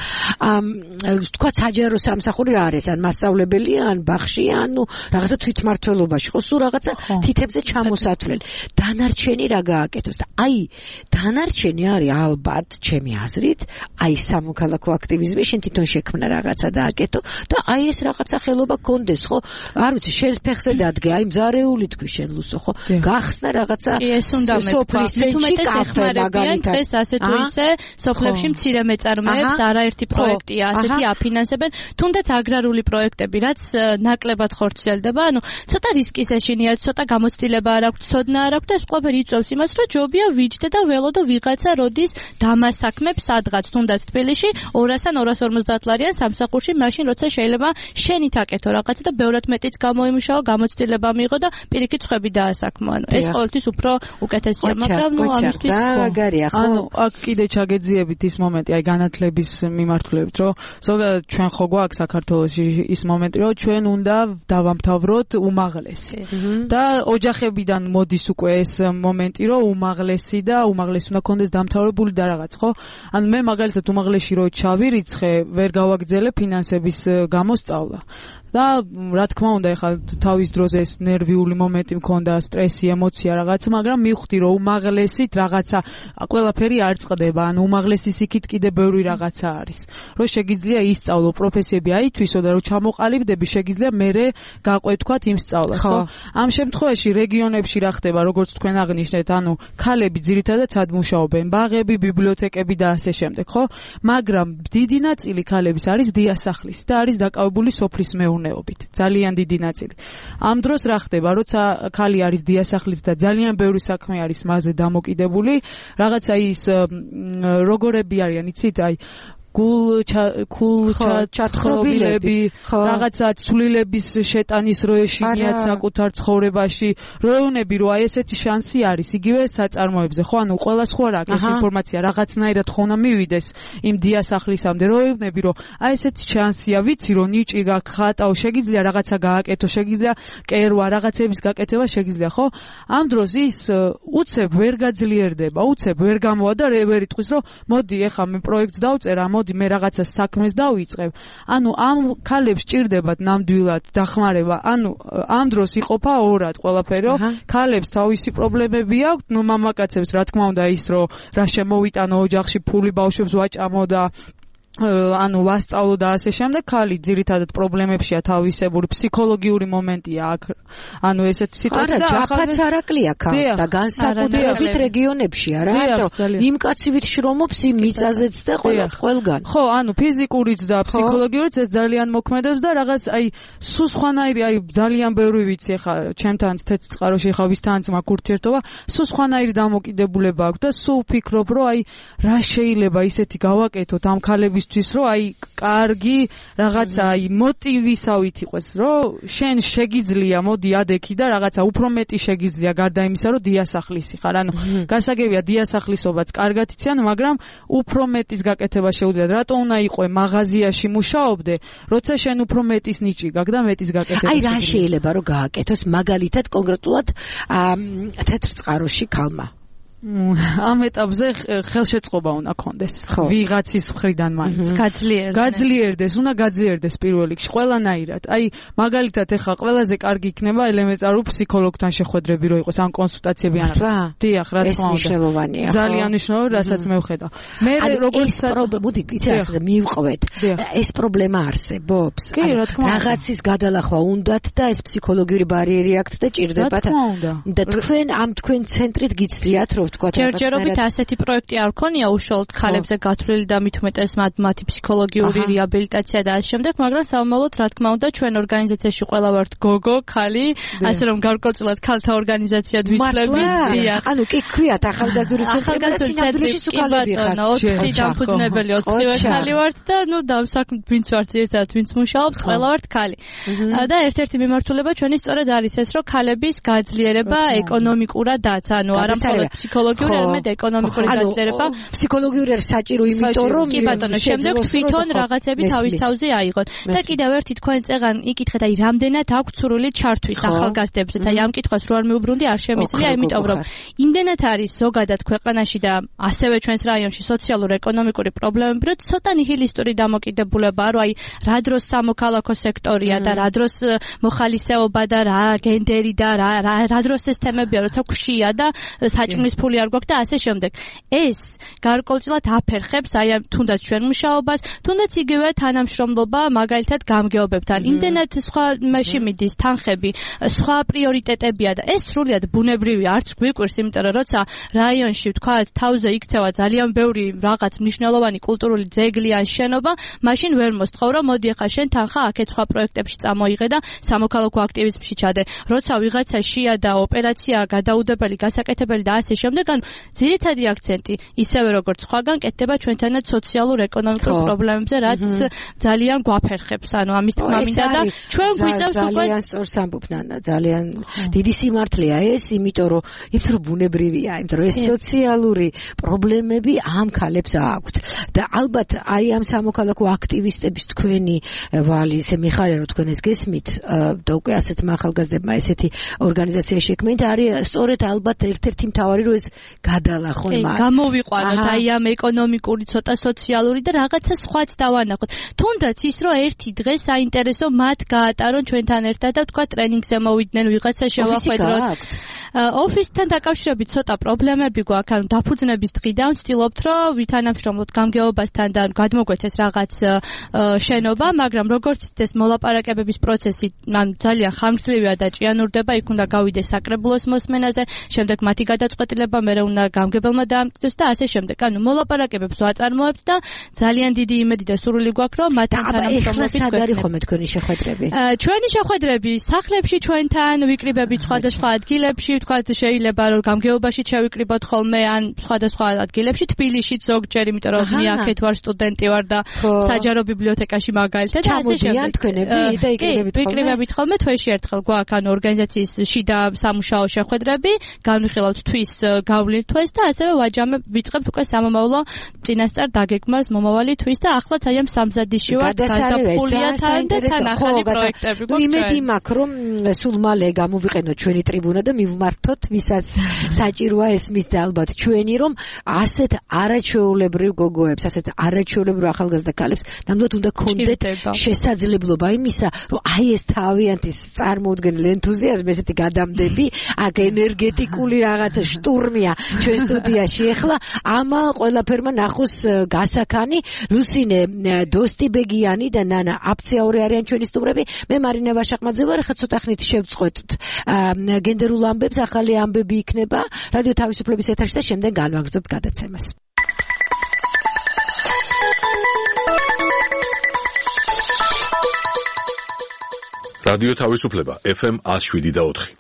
თქვა საჯარო სამსახური რა არის ან მასწავლებელია ან ბაღშია ან ნუ რაღაცა თვითმმართველობაში ხო სულ რაღაცა თითებზე ჩამოსათვლელი დანარჩენი რა გააკეთოს და აი დანარჩენი არის ალბათ ჩემი აზრით აი სამოქალაქო აქტივიზმი შენ თვითონ შექმნა რაღაცა დააკეთო და აი ეს რაღაცა ხელობა გქონდეს ხო არ ვიცი შენ ფეხზე დადგე აი მზარეული თქვი შენ ლუსო ხო გახსნა რაღაცა სოფლის ცენტრი კაფე მაგალითად ეს ასე თუ ისე სოფლებში მცირე მეწარმეებს არაერთი პროექტია ასეთი აფინანსებენ თუნდაც აგრარული პროექტები რაც ნაკლებად ხორციელდება ანუ ცოტა რისკის ეშინია ცოტა გამოცდილება არ აქვს ცოდნა არ აქვს და ეს ყველაფერი იწვევს იმას რომ ჯობია ვიჯდე და ველოდო ვიღაცა როდის დამასაქმებს სადღაც თუნდაც თბილისში ორასთან ორას ორმოცდაათ ლარიან სამსახურში მაშინ როცა შეიძლება შენით აკეთო რაღაცა და ბევრად მეტიც გამოიმუშაო გამოცდილება მიიღო და პირიქით ხვები დაასაქმო ანუ ეს ყოველთვის უფრო უკეთესია მაგრამ ნუ ამისთვის ანუ აქ კიდე ჩაგეძიებით ის მომენტი აი განათლების მიმართულებით რომ ზოგადად ჩვენ ხო გვაქვს საქართველოში ის მომენტი რომ ჩვენ უნდა დავამთავროთ უმაღლესი და ოჯახებიდან მოდის უკვე ეს მომენტი რომ უმაღლესი და უმაღლესი უნდა კონდეს დამთავრებული და რაღაც ხო ანუ მე მაგალითად უმაღლესში რო ჩავირიცხე ვერ გავაგრძელე ფინანსების გამოსწავლა და რა თქმა უნდა ეხლა თავის დროზე ეს ნერვიული მომენტი მქონდა სტრესი ემოცია რაღაც მაგრამ მივხვდი რომ უმაღლესით რაღაცა ყველაფერი არ წყდება ანუ უმაღლესის იქით კიდე ბევრი რაღაცა არის რომ შეგიძლია ისწავლო პროფესიები აითვისო და რომ ჩამოყალიბდები შეგიძლია მერე გაყვეთქვათ იმ სწავლას ხო ამ შემთხვევაში რეგიონებში რა ხდება როგორც თქვენ აღნიშნეთ ანუ ქალები ძირითადად სად მუშაობენ ბაღები ბიბლიოთეკები და ასე შემდეგ ხო მაგრამ დიდი ნაწილი ქალების არის დიასახლის და არის დაკავებული სოფლის მეურნეობით მეურნეობით ძალიან დიდი ნაწილი. ამ დროს რა ხდება, როცა ქალი არის დიასახლით და ძალიან ბევრი საქმე არის მასზე დამოკიდებული, რაღაცა ის როგორები არიან, იცით, აი გულ ქულ ჩათხრობილები, რაღაცა ცვლილების შეტანის როეშინიათ საკუთარ ცხოვრებაში, როეუნები რომ აი ესეთი შანსი არის იგივე საწარმოებზე, ხო, ანუ ყველას ხო არ აქვს ეს ინფორმაცია, რაღაცნაირად ხო უნდა მივიდეს იმ დიასახლისამდე, როეუნები რომ აი ესეთი შანსია, ვიცი რომ ნიჭი გაქვს, ხატაო, შეგიძლია რაღაცა გააკეთო, შეგიძლია კერვა, რაღაცების გაკეთება შეგიძლია, ხო? ამ დროს ის უცებ ვერ გაძლიერდება, უცებ ვერ გამოვა და ვერ იტყვის რომ მოდი ეხა მე პროექტს დავწერა, მოდი მე რაღაცა საქმეს დავიწყებ. ანუ ამ ქალებს ჭირდებათ ნამდვილად დახმარება. ანუ ამ დროს იყოფა ორად ყველაფერი, რომ ქალებს თავისი პრობლემები აქვთ, ნუ მამაკაცებს რა თქმა უნდა ის რომ რა შემოვიტანო ოჯახში ფული ბავშვებს ვაჭამო და ანუ ვასწავლო და ასე შემდეგ, ქალი ძირითადად პრობლემებშია თავისებური, ფსიქოლოგიური მომენტია აქ. ანუ ესეთი სიტუაცია და ჯაფაც არაკლია ქალს და განსაკუთრებით რეგიონებშია რა, რატო იმ კაცივით შრომობს იმ მიწაზეც და ყველგან. ხო, ანუ ფიზიკურიც და ფსიქოლოგიურიც ეს ძალიან მოქმედებს და რაღაც აი სულ სხვანაირი, აი ძალიან ბევრი ვიცი ხა ჩემთან თეთრ წყაროში ხა ვისთანაც მაქვს ურთიერთობა, სულ სხვანაირი დამოკიდებულება აქვს და სულ ვფიქრობ რომ აი რა შეიძლება ისეთი გავაკეთოთ ამ ქალების თვის რომ აი კარგი რაღაცა აი მოტივისავით იყოს რომ შენ შეგიძლია მოდი ადექი და რაღაცა უფრო მეტი შეგიძლია გარდა იმისა რომ დიასახლისი ხარ ანუ გასაგებია დიასახლისობაც კარგად იციან მაგრამ უფრო მეტის გაკეთება შეუძლიათ რატო უნდა იყო მაღაზიაში მუშაობდე როცა შენ უფრო მეტის ნიჭი გაქვს და მეტის გაკეთება აი რა შეიძლება რომ გააკეთოს მაგალითად კონკრეტულად თეთრ წყაროში ქალმა ამ ეტაპზე ხელშეწყობა უნდა კონდეს ვიღაცის მხრიდან მაინც გაძლიერდეს გაძლიერდეს უნდა გაძლიერდეს პირველ რიგში ყველანაირად აი მაგალითად ეხა ყველაზე კარგი იქნება ელემენტარულ ფსიქოლოგთან შეხვედრები რო იყოს ან კონსულტაციები ან დიახ რა თქმა უნდა ეს მნიშვნელოვანია ძალიან მნიშვნელოვანია რასაც მე ვხედავ მე როგორც პრობლემა მოდი იცი ახლა მივყვეთ ეს პრობლემა არსებობს რაღაცის გადალახვა უნდათ და ეს ფსიქოლოგიური ბარიერი აქვთ და ჭირდებათ და თქვენ ამ თქვენ ცენტრით გიცდიათ რომ ჯერჯერობით ასეთი პროექტი არ ქონია უშუალოდ ქალებზე გათვლილი და მით უმეტეს მათი ფსიქოლოგიური რეაბილიტაცია და ასე შემდეგ, მაგრამ სამომავლოდ რა თქმა უნდა ჩვენ ორგანიზაციაში ყველა ვართ გოგო, ქალი, ასე რომ გარკვეულწილად ქალთა ორგანიზაციად ვითვლები. ანუ კი ქვიათ ახალგაზრდული ცენტრი სუკალები ხარ. ოთხი დამფუძნებელი, ოთხივე ქალი ვართ და ნუ დავსაქმ ვინც ვართ ერთად, ვინც მუშაობს, ყველა ვართ ქალი. და ერთ-ერთი მიმართულება ჩვენი სწორედ არის ეს, რომ ქალების გაძლიერება ეკონომიკურადაც, ანუ არა მხოლოდ ფსიქოლოგიური, არამედ ეკონომიკური გაძლიერება. ფსიქოლოგიური არის საჭირო, იმიტომ რომ კი ბატონო, შემდეგ თვითონ რაღაცები თავის თავზე აიღოთ. და კიდევ ერთი თქვენ წეგან იკითხეთ, აი რამდენად აქვს სრული ჩართვის ახალგაზრდებს, აი ამ კითხვას რო არ მიუბრუნდი, არ შემიძლია, იმიტომ რომ იმდენად არის ზოგადად ქვეყანაში და ასევე ჩვენს რაიონში სოციალურ-ეკონომიკური პრობლემები, რომ ცოტა ნიჰილისტური დამოკიდებულებაა, რომ აი რა დროს სამოქალაქო სექტორია და რა დროს მოხალისეობა და რა გენდერი და რა რა დროს ეს თემებია, როცა ქვშია და საჭმლის ფული არ გვაქვს და ასე შემდეგ. ეს გარკვეულწილად აფერხებს აი თუნდაც ჩვენ მუშაობას, თუნდაც იგივე თანამშრომლობა მაგალითად გამგეობებთან. იმდენად სხვა მასში მიდის თანხები, სხვა პრიორიტეტებია და ეს სრულიად ბუნებრივია, არც გვიკვირს, იმიტომ რომ როცა რაიონში ვთქვათ, თავზე იქცევა ძალიან ბევრი რაღაც მნიშვნელოვანი კულტურული ძეგლი ან შენობა, მაშინ ვერ მოსთხოვ, რომ მოდი ახლა შენ თანხა აქეთ სხვა პროექტებში წამოიღე და სამოქალაქო აქტივიზმში ჩადე. როცა ვიღაცა შია და ოპერაცია გადაუდებელი, გასაკეთებელი და ასე შემდეგ, ანუ ძირითადი აქცენტი ისევე როგორც სხვაგან კეთდება ჩვენთანაც სოციალურ-ეკონომიკურ პრობლემებზე, რაც ძალიან გვაფერხებს. ანუ ამის თქმა მინდა და ჩვენ გვიწევს უკვე ძალიან სწორს ამბობ ნანა, ძალიან დიდი სიმართლეა ეს, იმიტომ რომ იმიტომ რომ ბუნებრივია, იმიტომ რომ ეს სოციალური პრობლემები ამ ქალებს აქვთ. და ალბათ აი ამ სამოქალაქო აქტივისტების თქვენი ვალი, ესე მიხარია რომ თქვენ ეს გესმით და უკვე ასეთმა ახალგაზრდებმა ესეთი ორგანიზაცია შექმნით, არის სწორედ ალბათ ერთ-ერთი მთავარი რომ ეს გადალახონ მაგ. გამოვიყვანოთ აი ამ ეკონომიკური, ცოტა სოციალური და რაღაცა სხვაც დავანახოთ. თუნდაც ის რომ ერთი დღე საინტერესო მათ გაატარონ ჩვენთან ერთად და თქვა ტრენინგზე მოვიდნენ, ვიღაცა შევახვედროთ. ოფისთან დაკავშირებით ცოტა პრობლემები გვაქვს, ანუ დაფუძნების დღიდან ვცდილობთ, რომ ვითანამშრომლოთ გამგეობასთან და გადმოგვეცეს რაღაც შენობა, მაგრამ როგორც ეს მოლაპარაკებების პროცესი ანუ ძალიან ხანგრძლივია და ჭიანურდება, იქ უნდა გავიდეს საკრებულოს მოსმენაზე, შემდეგ მათი გადაწყვეტილება, მერე უნდა გამგებელმა დაამტკიცოს და ასე შემდეგ. ანუ მოლაპარაკებებს ვაწარმოებთ და ძალიან დიდი იმედი და სურვილი გვაქვს, რომ მათთან თანამშრომლობით გვექნება. და ახლა თქვენი შეხვედრები? ჩვენი შეხვედრები სახლებში ჩვენთან, ვიკრიბებით სხვადასხვა ადგილებში, ვთქვათ, შეიძლება რომ გამგეობაში შევიკრიბოთ ხოლმე ან სხვადასხვა ადგილებში, თბილისშიც ზოგჯერ, იმიტომ რომ მე აქეთ ვარ სტუდენტი ვარ და საჯარო ბიბლიოთეკაში მაგალითად და ასე შემდეგ. ჩამოდიან თქვენები და იკრიბებით ხოლმე. ვიკრიბებით ხოლმე თვეში ერთხელ გვაქვს ანუ ორგანიზაციის შიდა სამუშაო შეხვედრები, განვიხილავთ თვის გავლით თვეს და ასევე ვაჯამებ ვიწყებთ უკვე სამომავლო წინასწარ დაგეგმას მომავალი თვის და ახლაც აი ამ სამზადისში ვარ გაზაფხულია თან და თან ახალი პროექტები გვაქვს. იმედი მაქვს რომ სულ მალე გამოვიყენოთ ჩვენი ტრიბუნა და მივმართოთ ვისაც საჭიროა ესმის და ალბათ ჩვენი რომ ასეთ არაჩვეულებრივ გოგოებს, ასეთ არაჩვეულებრივ ახალგაზრდა ქალებს ნამდვილად უნდა ქონდეთ შესაძლებლობა იმისა, რომ აი ეს თავიანთი წარმოუდგენელი ენთუზიაზმი, ესეთი გადამდები, აქ ენერგეტიკული რაღაცა შტურმია ჩვენ სტუდიაში. ეხლა ამ ყველაფერმა ნახოს გასაქანი. ლუსინე დოსტიბეგიანი და ნანა აფციაური არიან ჩვენი სტუმრები. მე მარინა ვაშაყმაძე ვარ. ხა ცოტა ხნით შევწყვეტთ გენდერულ ამბებს, ახალი ამბები იქნება რადიო თავისუფლების ეთერში და შემდეგ განვაგრძობთ გადაცემას. რადიო თავისუფლება ეფ ემ one oh seven და four.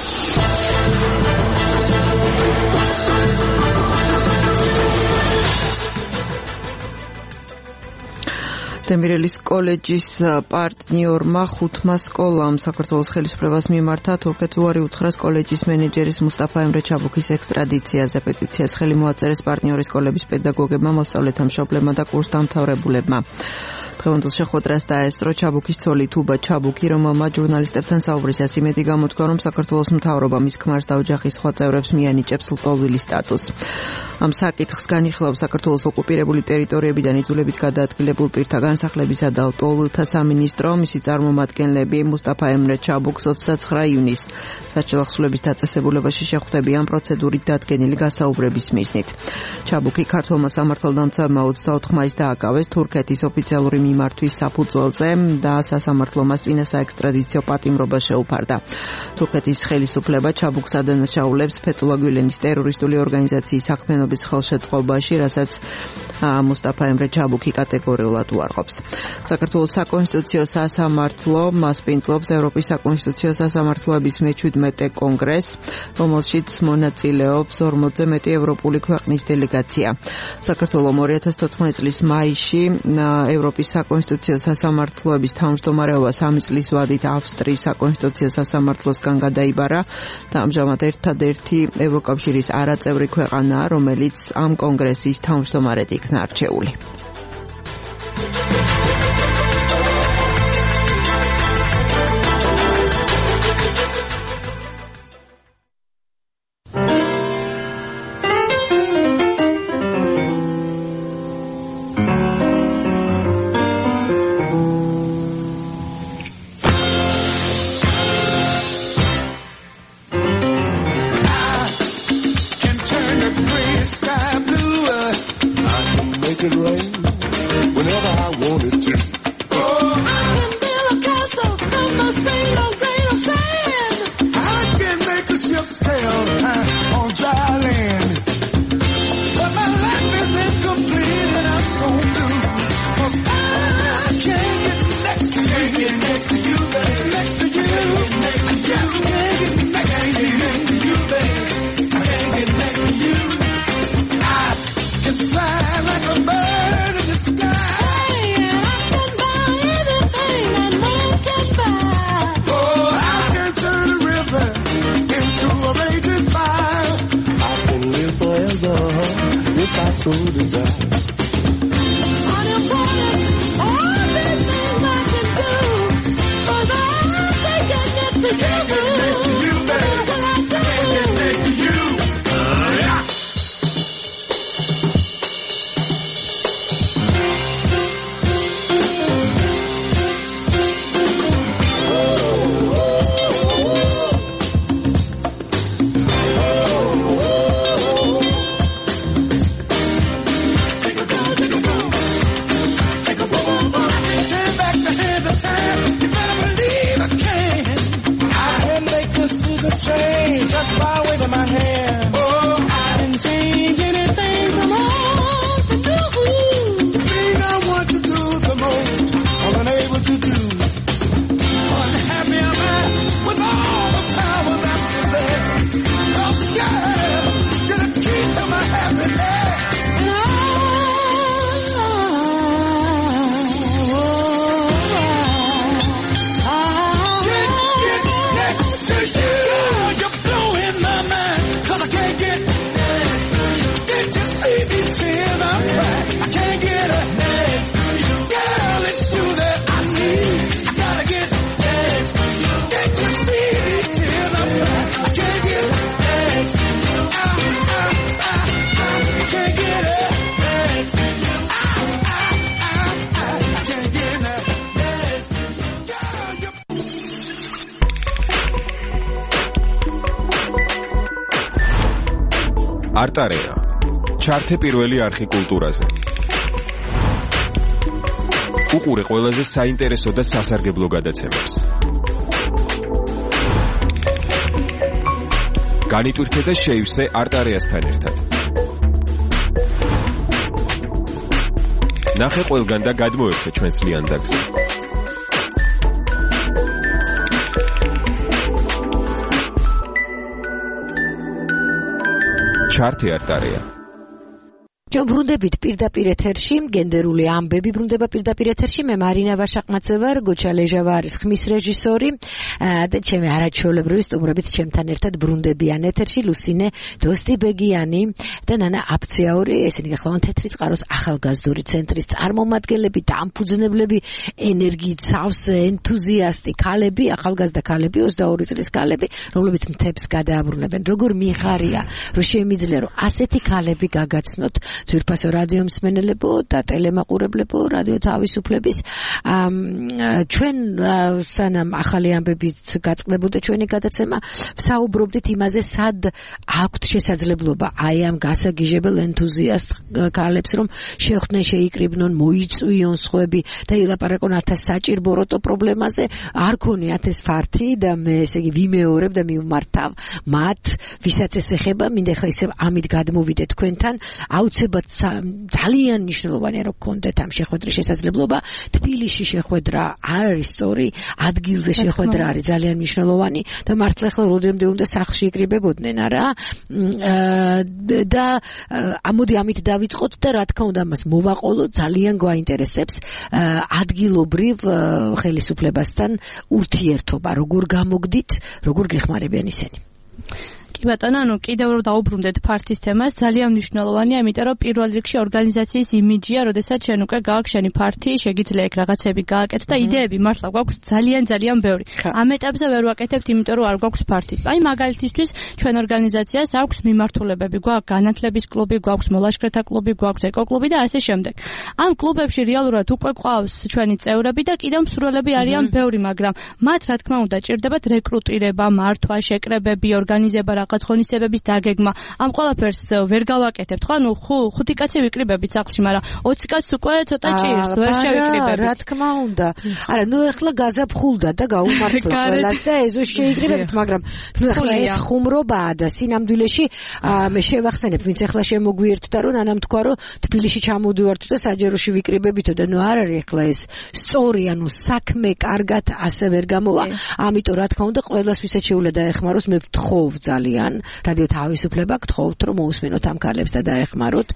დემირელის კოლეჯის პარტნიორმა ხუთმა სკოლამ საქართველოს ხელისუფლებას მიმართა თურქეთს უარი უთხრას კოლეჯის მენეჯერის მუსტაფა ემრე ჩაბუქის ექსტრადიციაზე. პეტიციას ხელი მოაწერეს პარტნიორის სკოლების პედაგოგებმა, მოსწავლეთა მშობლებმა და კურსდამთავრებულებმა. დღევანდელ შეხვედრას დაესწრო ჩაბუქის ცოლი თუბა ჩაბუქი, რომელმა ჟურნალისტებთან საუბრისას იმედი გამოთქვა, რომ საქართველოს მთავრობა მის ქმარს და ოჯახის სხვა წევრებს მიანიჭებს ლტოლვილის სტატუსს. ამ საკითხს განიხილავს საქართველოს ოკუპირებული ტერიტორიებიდან იძულებით გადაადგილებულ პირთა განსახლებისა და ლტოლვილთა სამინისტრო. მისი წარმომადგენლები მუსტაფა ემრე ჩაბუქს ოცდაცხრა ივნის საჩელახსულების დაწესებულებაში შეხვდებიან პროცედურით დადგენილი გასაუბრების მიზნით. ჩაბუქი ქართულმა სამართალდამცავმა ოცდაოთხ მაისს დააკავეს თურქეთის ოფიციალური მიმართვის საფუძველზე და სასამართლო მას წინა საექსტრადიციო პატიმრობა შეუფარდა. თურქეთის ხელისუფლება ჩაბუქს ადანაშაულებს ფეთულლა გულენის ტერორისტული ორგანიზაციის საქმიანობის ხელშეწყობაში, რასაც მუსტაფა ემრე ჩაბუქი კატეგორიულად უარყოფს. საქართველოს საკონსტიტუციო სასამართლო მასპინძლობს ევროპის საკონსტიტუციო სასამართლოების მეჩვიდმეტე კონგრესს, რომელშიც მონაწილეობს ორმოცზე მეტი ევროპული ქვეყნის დელეგაცია. საქართველოს ორი ათას თოთხმეტი წლის მაისში ევროპის საკონსტიტუციო სასამართლოების თავმჯდომარეობა სამი წლის ვადით ავსტრიის საკონსტიტუციო სასამართლოსგან გადაიბარა და ამჟამად ერთადერთი ევროკავშირის არაწევრი ქვეყანაა, რომელიც ამ კონგრესის თავმჯდომარედ იქნა არჩეული. Unhappy am I with all the power that possess. არტარეა. ჩართე პირველი არხი კულტურაზე. უყურე ყველაზე საინტერესო და სასარგებლო გადაცემებს. განიტვირთე და შეივსე არტარეასთან ერთად. ნახე ყველგან და გადმოერთე ჩვენს ლიანდაგზე. ჩართე არტარეა. ბრუნდებით პირდაპირ ეთერში, გენდერული ამბები ბრუნდება პირდაპირ ეთერში. მე მარინა ვაშაყმაძე ვარ, გოჩა ლეჟავა არის ხმის რეჟისორი და ჩემი არაჩვეულებრივი სტუმრებით ჩემთან ერთად ბრუნდებიან ეთერში ლუსინე დოსტიბეგიანი და ნანა აფციაური, ესენი გახლავენ თეთრი წყაროს ახალგაზრდული ცენტრის წარმომადგენლები, დამფუძნებლები, ენერგიით სავსე ენთუზიასტი ქალები, ახალგაზრდა ქალები, ოცდაორი წლის ქალები, რომლებიც მთებს გადააბრუნებენ. როგორ მიხარია, რომ შემიძლია რომ ასეთი ქალები გაგაცნოთ ძვირფასო რადიო მსმენელებო და ტელემაყურებლებო, რადიო თავისუფლების ჩვენ სანამ ახალი ამბებით გაწყდებოდა ჩვენი გადაცემა, ვსაუბრობდით იმაზე, სად აქვთ შესაძლებლობა აი ამ გასაგიჟებელ ენთუზიასტ ქალებს, რომ შეხვდნენ, შეიკრიბნონ, მოიწვიონ სხვები და ილაპარაკონ ათას საჭირბოროტო პრობლემაზე. არ ქონიათ ეს ფართი და მე ესე იგი ვიმეორებ და მივმართავ მათ, ვისაც ეს ეხება, მინდა ხა ისე ამით გადმოვიდე თქვენთან. აუცილებლად ძალიან მნიშვნელოვანია რომ გქონდეთ ამ შეხვედრის შესაძლებლობა. თბილისში შეხვედრა არ არის სწორი, ადგილზე შეხვედრა არის ძალიან მნიშვნელოვანი და მართლა ახლა როდემდე უნდა სახლში იკრიბებოდნენ, არა? და ამოდი ამით დავიწყოთ და რა თქმა უნდა მას მოვაყოლოთ, ძალიან გვაინტერესებს ადგილობრივ ხელისუფლებასთან ურთიერთობა, როგორ გამოგდით, როგორ გეხმარებიან ისინი. კი ბატონო, ანუ კიდევ რომ დაუბრუნდეთ ფართის თემას, ძალიან მნიშვნელოვანია, იმიტომ რომ პირველ რიგში ორგანიზაციის იმიჯია, როდესაც ჩვენ უკვე გააქვს შენი ფართი, შეგიძლია ეგ რაღაცები გააკეთო და იდეები მართლა გვაქვს ძალიან ძალიან ბევრი. ამ ეტაპზე ვერ ვაკეთებთ, იმიტომ რომ არ გვაქვს ფართი. აი მაგალითისთვის ჩვენ ორგანიზაციას აქვს მიმართულებები, გვაქვს განათლების კლუბი, გვაქვს მოლაშქრეთა კლუბი, გვაქვს ეკოკლუბი და ასე შემდეგ. ამ კლუბებში რეალურად უკვე ყავს ჩვენი წევრები და კიდევ მსურველები არიან ბევრი, მაგრამ მათ რა თქმა უნდა ჭირდებათ რეკრუტირება, მართვა, შეკრებები, ორგანიზება, რაღაც ღონისძიებების დაგეგმა. ამ ყველაფერს ვერ გავაკეთებთ, ხო? ანუ ხუთი კაცი ვიკრიბებით სახლში, მაგრამ ოცი კაცს უკვე ცოტა ჭირს, ვერ შევიკრიბებით. რა თქმა უნდა. არა, ნუ ახლა გაზაფხულდა და გაუმართლა ყველას და ეზო შეიკრიბებით, მაგრამ ნუ ახლა ეს ხუმრობაა და სინამდვილეში მე შევახსენებ, ვინც ახლა შემოგვიერთდა, რომ ანამ თქვა, რომ თბილისში ჩამოდივართ და საჯაროში ვიკრიბებითო და ნუ არ არის ახლა ეს სწორი, ანუ საქმე კარგად ასე ვერ გამოვა. ამიტომ რა თქმა უნდა, ყველას ვისაც შეუძლია დაეხმაროს, მე ვთხოვ ძალიან რადიო თავისუფლება გთხოვთ რომ მოусმინოთ ამ ქალებს და დაეხმაროთ.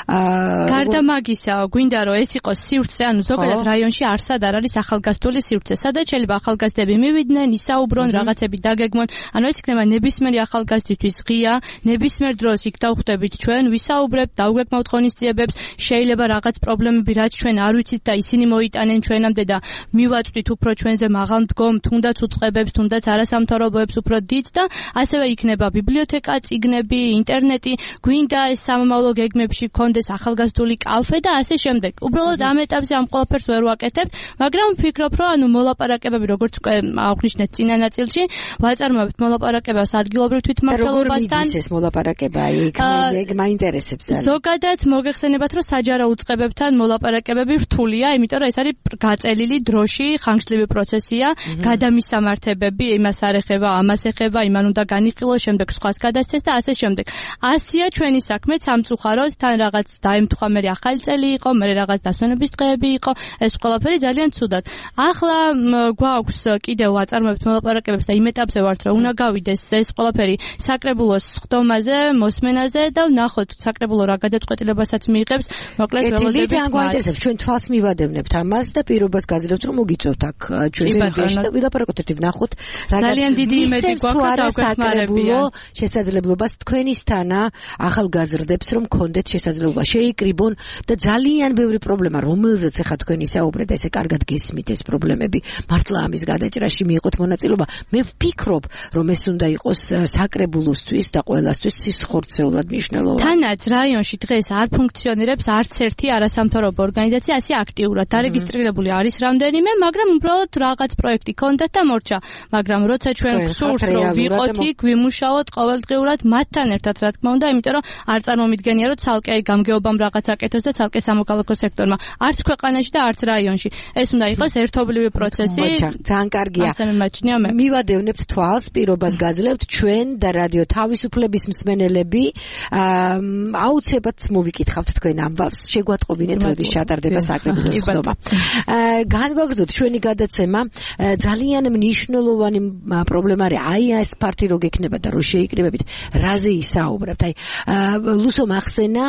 გარდა მაგისა, გვინდა რომ ეს იყოს სივრცე, ანუ ზოგადად რაიონში არსად არ არის ახალგაზრდული სივრცე, სადაც შეიძლება ახალგაზრდები მივიდნენ, ისაუბრონ, რაღაცები დაგეგმონ. ანუ ეს იქნება ნებისმიერი ახალგაზრდისთვის ღია, ნებისმიერ დროს იქ დავხვდებით ჩვენ, ვისაუბრებთ, დავგეგმავთ ღონისძიებებს, შეიძლება რაღაც პრობლემები რაც ჩვენ არ ვიცით და ისინი მოიტანენ ჩვენამდე და მივაწვდით უფრო ჩვენზე მაღალ მდგომ, თუნდაც უწყებებს, თუნდაც არასამთავრობოებს უფრო დიდ და ასევე იქნება ბიბლიოთეკა, წიგნები, ინტერნეტი, გვინდა ეს სამომავლო გეგმებში გქონდეს ახალგაზრდული კალფე და ასე შემდეგ. უბრალოდ ამ ეტაპზე ამ ყველაფერს ვერ ვაკეთებთ, მაგრამ ვფიქრობ, რომ ანუ მოლაპარაკებები, როგორც უკვე აღვნიშნეთ წინა ნაწილში, ვაწარმოებთ მოლაპარაკებას ადგილობრივ თვითმმართველობასთან. როგორ მიდის ეს მოლაპარაკება? იქ ეგ მაინტერესებს. ზოგადად მოგეხსენებათ, რომ საჯარო უწყებებთან მოლაპარაკებები რთულია, იმიტომ რომ ეს არის გაწელილი დროში, ხანგრძლივი პროცესია, გადამისამართებები, იმას არ ეხება, ამას ეხება, იმან უნდა განიხილოს, შემდეგ სხვას გადასცეს და ასე შემდეგ. ასია ჩვენი საქმე სამწუხაროდ, თან რაღაც დაემთხვა, მე ახალი წელი იყო, მე რაღაც დასვენების დღეები იყო, ეს ყველაფერი ძალიან ცუდად. ახლა გვაქვს კიდევ ვაწარმოებთ მოლაპარაკებებს და იმ ეტაპზე ვართ, რომ უნდა გავიდეს ეს ყველაფერი საკრებულოს ხდომაზე, მოსმენაზე და ვნახოთ საკრებულო რა გადაწყვეტილებასაც მიიღებს. მოკლედ ველოდებით. ძალიან გვაინტერესებს, ჩვენ თვალს მივადევნებთ ამას და პირობას გაძლევთ, რომ მოგიწევთ აქ ჩვენ სტუდიაში და ვილაპარაკოთ ერთი ვნახოთ რა ძალიან დიდი იმედი გვაქვს და საკრებულო შესაძლებლობას თქვენისთანა ახალგაზრდებს რომ გქონდეთ შესაძლებლობა შეიკრიბონ და ძალიან ბევრი პრობლემა რომელზეც ახლა თქვენ ისაუბრეთ და ესე კარგად გესმით ეს პრობლემები მართლა ამის გადაჭრაში მიიღოთ მონაწილეობა. მე ვფიქრობ რომ ეს უნდა იყოს საკრებულოსთვის და ყველასთვის სისხორცეულად მნიშვნელოვანი. თანაც რაიონში დღეს არ ფუნქციონირებს არც ერთი არასამთავრობო ორგანიზაცია ასე აქტიურად. დარეგისტრირებული არის რამდენიმე, მაგრამ უბრალოდ რაღაც პროექტი ქონდათ და მორჩა. მაგრამ როცა ჩვენ გსურთ რომ ვიყოთ იქ, ვიმუშაოთ, ვსწავლოთ ყოველდღიურად მათთან ერთად, რა თქმა უნდა, იმიტომ რომ არ წარმომიდგენია, რომ ცალკე აი გამგეობამ რაღაც აკეთოს და ცალკე სამოქალაქო სექტორმა, არც ქვეყანაში და არც რაიონში. ეს უნდა იყოს ერთობლივი პროცესი. ძალიან კარგია. ასე მიმაჩნია მე. მივადევნებთ თვალს, პირობას გაძლევთ ჩვენ და რადიო თავისუფლების მსმენელები. აუცილებლად მოვიკითხავთ თქვენ ამბავს, შეგვატყობინეთ, როდის ჩატარდება საკრებულოს ხდომა. განვაგრძოთ ჩვენი გადაცემა. ძალიან მნიშვნელოვანი პრობლემა არის აი ეს ფარტი რო გექნება და რო შეიკრიბებით, რაზე ისაუბრებთ. აი ლუსო მახსენა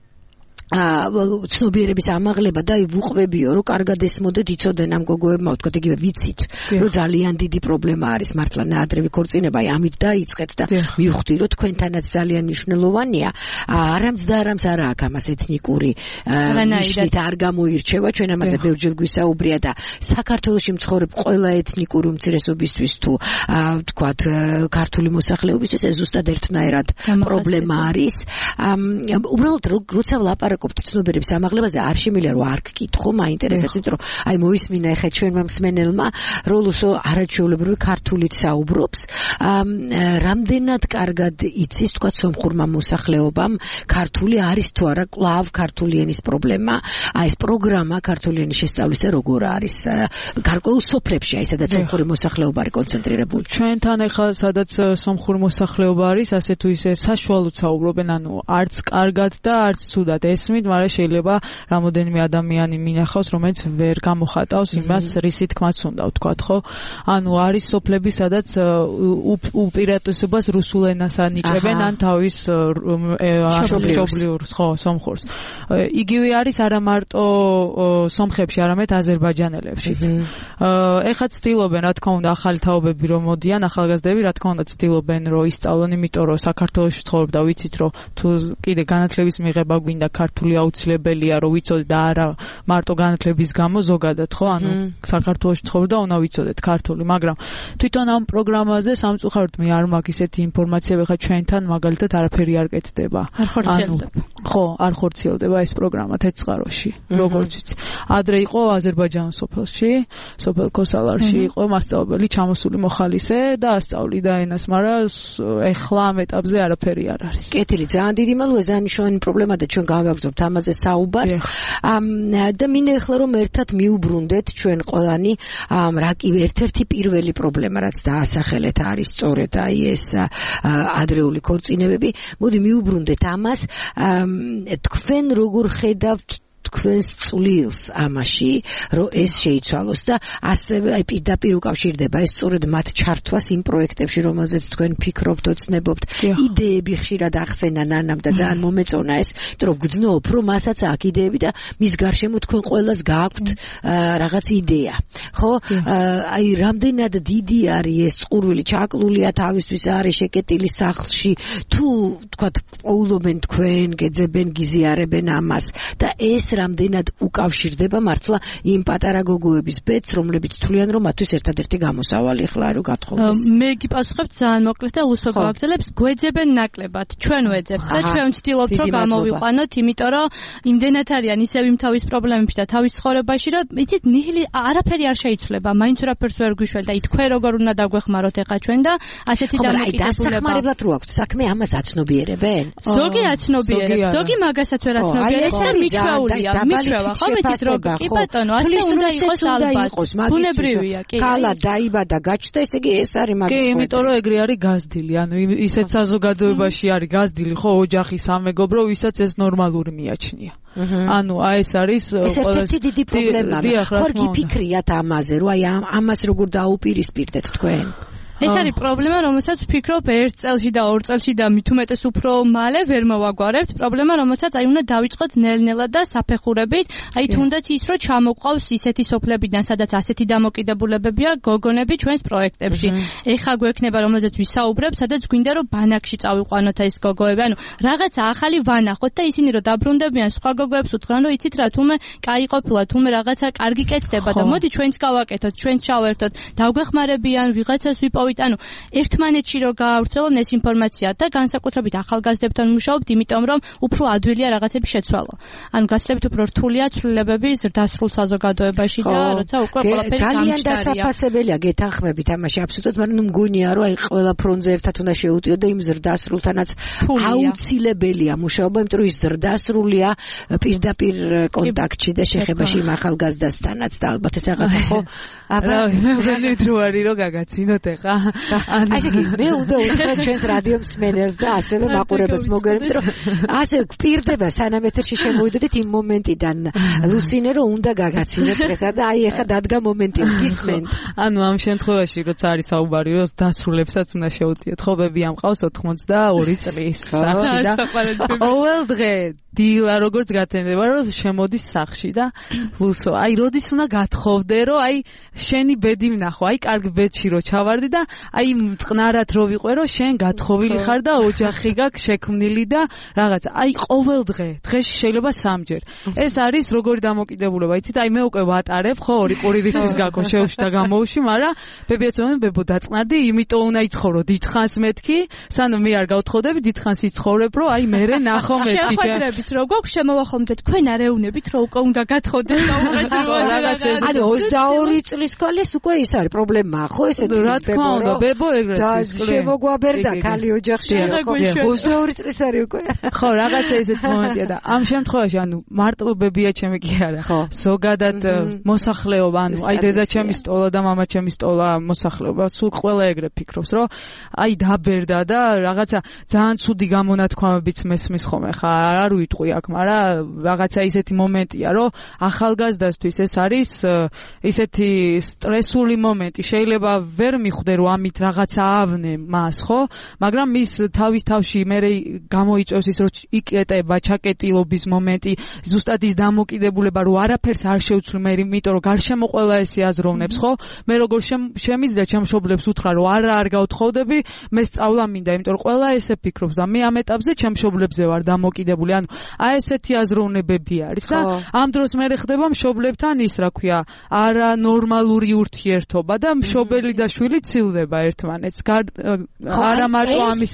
აა ცნობიერების ამაღლება და ვუყვებიო რომ კარგად ესმოდეთ იცოდენ ამ გოგოებმა ვთქვათ იგივე ვიცით რომ ძალიან დიდი პრობლემა არის მართლა ნაადრევი ქორწინება აი ამით დაიწყეთ და მივხვდი რომ თქვენთანაც ძალიან მნიშვნელოვანია არამც და არამც არა აქ ამას ეთნიკური ნიშნით არ გამოირჩევა ჩვენ ამაზე ბევრჯერ გვისაუბრია და საქართველოში მცხოვრებ ყველა ეთნიკური უმცირესობისთვის თუ ვთქვათ ქართული მოსახლეობისთვის ეს ზუსტად ერთნაირად პრობლემა არის უბრალოდ როცა ვლაპარაკობ ცნობიერების ამაღლებაზე არ შემიძლია რომ არ გკითხო, მაინტერესებს, იმიტომ რომ აი მოისმინა ეხა ჩვენმა მსმენელმა რომ ლუსო არაჩვეულებრივი ქართულით საუბრობს. რამდენად კარგად იცის თქვა სომხურმა მოსახლეობამ ქართული არის თუ არა კლავ ქართული ენის პრობლემა, აი ეს პროგრამა ქართული ენის შესწავლისა როგორ არის გარკვეულ სოფლებში, აი სადაც სომხური მოსახლეობა არის კონცენტრირებული. ჩვენთან ეხა სადაც სომხური მოსახლეობა არის, ასე თუ ისე საშუალოდ საუბრობენ, ანუ არც კარგად და არც ცუდად ესმით, მაგრამ შეიძლება რამოდენიმე ადამიანი მინახავს, რომელიც ვერ გამოხატავს იმას, რისი თქმაც უნდა ვთქვათ, ხო? ანუ არის სოფლები, სადაც უპირატესობას რუსულ ენას ანიჭებენ, ან თავის მშობლიურ, ხო, სომხურს. იგივე არის არა მარტო სომხებში, არამედ აზერბაიჯანელებშიც. ეხლა ცდილობენ, რა თქმა უნდა, ახალი თაობები რომ მოდიან, ახალგაზრდები, რა თქმა უნდა, ცდილობენ რომ ისწავლონ, იმიტომ რომ საქართველოში ცხოვრობ და ვიცით, რომ თუ კიდე განათლების მიღება გვინდა ქართული აუცილებელია რომ ვიცოდეთ და არა მარტო განათლების გამო ზოგადად ხო ანუ საქართველოში ცხოვრობ და უნდა ვიცოდეთ ქართული მაგრამ თვითონ ამ პროგრამაზე სამწუხაროდ მე არ მაქვს ისეთი ინფორმაციები ხა ჩვენთან მაგალითად არაფერი არ კეთდება არ ხორციელდება ხო არ ხორციელდება ეს პროგრამა თეცხაროში როგორც ვიცი ადრე იყო აზერბაიჯანის სოფელში სოფელ ქოსალარში იყო მასწავლებელი ჩამოსული მოხალისე და ასწავლიდა ენას მაგრამ ეხლა ამ ეტაპზე არაფერი არ არის კეთილი ძალიან დიდი მადლობა ძალიან მნიშვნელოვანი პრობლემა და ჩვენ გავაგზავნებთ ამაზე საუბარს და მინდა ახლა რომ ერთად მიუბრუნდეთ ჩვენ ყველანი რა კი ერთ-ერთი პირველი პრობლემა რაც დაასახელეთ არის სწორედ აი ეს ადრეული ქორწინებები მოდი მიუბრუნდეთ ამას თქვენ როგორ ხედავთ თქვენს წვლილს ამაში რომ ეს შეიცვალოს და ასევე აი პირდაპირ უკავშირდება ეს სწორედ მათ ჩართვას იმ პროექტებში რომელზეც თქვენ ფიქრობთ ოცნებობთ იდეები ხშირად ახსენა ნანამ და ძალიან მომეწონა ეს იმიტომ რომ გძნობ რომ მასაც აქვს იდეები და მის გარშემო თქვენ ყველას გააქვთ რაღაც იდეა ხო აი რამდენად დიდი არის ეს ყურვილი ჩაკლულია თავისთვის არის შეკეტილი სახლში თუ თქვათ პოულობენ თქვენ გეძებენ გიზიარებენ ამას და ეს რამდენად უკავშირდება მართლა იმ პატარა გოგოების ბედს, რომლებიც თვლიან, რომ მათთვის ერთადერთი გამოსავალი ახლა რო გათხოვდეს. მე გიპასუხებ ძალიან მოკლედ და უსო გავაგზავნებს, გვეძებენ ნაკლებად. ჩვენ ვეძებთ და ჩვენ ვცდილობთ რომ გამოვიყვანოთ, იმიტომ რომ იმდენად არიან ისევ იმ თავის პრობლემებში და თავის ცხოვრებაში, რომ იცით, ნიჰილი არაფერი არ შეიცვლება, მაინც რაფერს ვერ გვიშველთ და თქვენ როგორ უნდა დაგვეხმაროთ ახლა ჩვენ და ასეთი დამოკიდებულება. აი დასახმარებლად რო აქვს საქმე, ამას აცნობიერებენ. ზოგი აცნობიერებს, ზოგი მაგასაც ვერ აცნობიერებს და მიჩვეულია. მიჩვევა ხო მეთქი რო კი ბატონო ასე უნდა იყოს ალბათ ბუნებრივია კი ქალა დაიბადა გაჩნდა ესე იგი ეს არის მაგის კი იმიტომ რომ ეგრე არის გაზდილი ანუ ისეთ საზოგადოებაში არის გაზდილი ხო ოჯახი სამეგობრო ვისაც ეს ნორმალური მიაჩნია ანუ აი ეს არის ეს ერთი დიდი პრობლემა ხო გიფიქრიათ ამაზე რომ აი ამას როგორ დაუპირისპირდეთ თქვენ ეს არის პრობლემა, რომელსაც ვფიქრობ ერთ წელში და ორ წელში და მით უმეტეს უფრო მალე ვერ მოვაგვარებთ. პრობლემა, რომელსაც აი უნდა დავიწყოთ ნელ-ნელა და საფეხურებით. აი თუნდაც ის, რომ ჩამოყავს ისეთი სოფლებიდან, სადაც ასეთი დამოკიდებულებებია გოგონები ჩვენს პროექტებში. ეხა გვექნება, რომელზეც ვისაუბრებ, სადაც გვინდა რომ ბანაკში წავიყვანოთ ეს გოგოები. ანუ რაღაცა ახალი ვანახოთ და ისინი რომ დაბრუნდებიან სხვა გოგოებს უთხრან, რომ იცით რა, თუმე კაი ყოფილა, თუმე რაღაცა კარგი კეთდება და მოდი ჩვენც გავაკეთოთ, ჩვენც ჩავერთოთ. დაგვეხმარებიან, ვიღაცას ვიპოვოთ მივხვდებით, ანუ ერთმანეთში რო გაავრცელონ ეს ინფორმაცია და განსაკუთრებით ახალგაზრდებთან მუშაობთ, იმიტომ რომ უფრო ადვილია რაღაცები შეცვალო. ანუ გაცილებით უფრო რთულია ცვლილებები ზრდასრულ საზოგადოებაში და როცა უკვე ყველაფერი ძალიან დასაფასებელია გეთანხმებით ამაში აბსოლუტურად, მაგრამ ნუ მგონია რომ აი ყველა ფრონტზე ერთად უნდა შეუტიო და იმ ზრდასრულთანაც აუცილებელია მუშაობა, იმიტომ რომ ის ზრდასრულია პირდაპირ კონტაქტში და შეხებაში იმ ახალგაზრდასთანაც და ალბათ ეს რაღაცა ხო აბა მე მგონი დრო არის რომ გაგაცინოთ ეხა ასე კი მე უნდა უთხრა ჩვენს რადიო მსმენელს და ასევე მაყურებელს მოგერებთ რომ ასე გვპირდება სანამ ეთერში შემოვიდოდით იმ მომენტიდან ლუსინე რომ უნდა გაგაცინოთ ესა და აი ეხა დადგა მომენტი გისმენთ ანუ ამ შემთხვევაში როცა არის საუბარი რომ დასრულებსაც უნდა შეუტიოთ ხო ბები ამყავს ოცდაორი წლის სახში და ყოველ დღე დილა როგორც გათენდება რომ შემოდის სახში და ლუსო აი როდის უნდა გათხოვდე რომ აი შენი ბედი ვნახო აი კარგ ბედში რო ჩავარდი და აი წყნარად რო ვიყვე რომ შენ გათხოვილი ხარ და ოჯახი გაქვს შექმნილი და რაღაცა აი ყოველ დღე დღეში შეიძლება სამჯერ ეს არის როგორი დამოკიდებულება იცით აი მე უკვე ვატარებ ხო ორი კვირისთვის გაქო შევში და გამოვში მაგრამ ბებიაც მომენ ბებო დაწყნარდი იმიტომ უნდა იცხოვრო დიდხანს მეთქი სანამ მე არ გავთხოვდები დიდხანს იცხოვრებ რომ აი მე ნახო მეთქი რო გვაქვს შემოვახომდეთ თქვენ არეუნებით რომ უკვე უნდა გათხოვდეთ და რაღაცა ანუ ოცდაორი წლის ქალეს უკვე ის არის პრობლემა ხო ესე რა თქმა უნდა ბებო ეგრეთ ის შემოგვაბერდა ქალი ოჯახში ხო ოცდაორი წლის არის უკვე ხო რაღაცა ესეთ მომენტია და ამ შემთხვევაში ანუ მარტო ბებია ჩემი კი არა ზოგადად მოსახლეობა ანუ აი დედა ჩემი სტოლა და მამა ჩემი სტოლა მოსახლეობა სულ ყველა ეგრე ფიქრობს რომ აი დაბერდა და რაღაცა ძალიან ცუდი გამონათქვამებიც მესმის ხომ ხა არ ვიტყვი აქ მაგრამ რაღაცა ისეთი მომენტია რომ ახალგაზრდასთვის ეს არის ისეთი სტრესული მომენტი შეიძლება ვერ მიხვდე რომ ამით რაღაცა ავნე მას ხო მაგრამ ის თავის თავში მე გამოიწვევს ის რომ იკეტება ჩაკეტილობის მომენტი ზუსტად ის დამოკიდებულება რომ არაფერს არ შევცვლი მე იმიტომ რომ გარშემო ყველა ეს აზროვნებს ხო მე როგორ შემიძლია ჩემ მშობლებს უთხრა რომ არა არ გავთხოვდები მე სწავლა მინდა იმიტომ რომ ყველა ესე ფიქრობს და მე ამ ეტაპზე ჩემ მშობლებზე ვარ დამოკიდებული ანუ აი ესეთი აზროვნებები არის და ამ დროს მე ხდება მშობლებთან ის რა ქვია არა ნორმალური ურთიერთობა და მშობელი და შვილი ცილდება ერთმანეთს არა მარტო ამის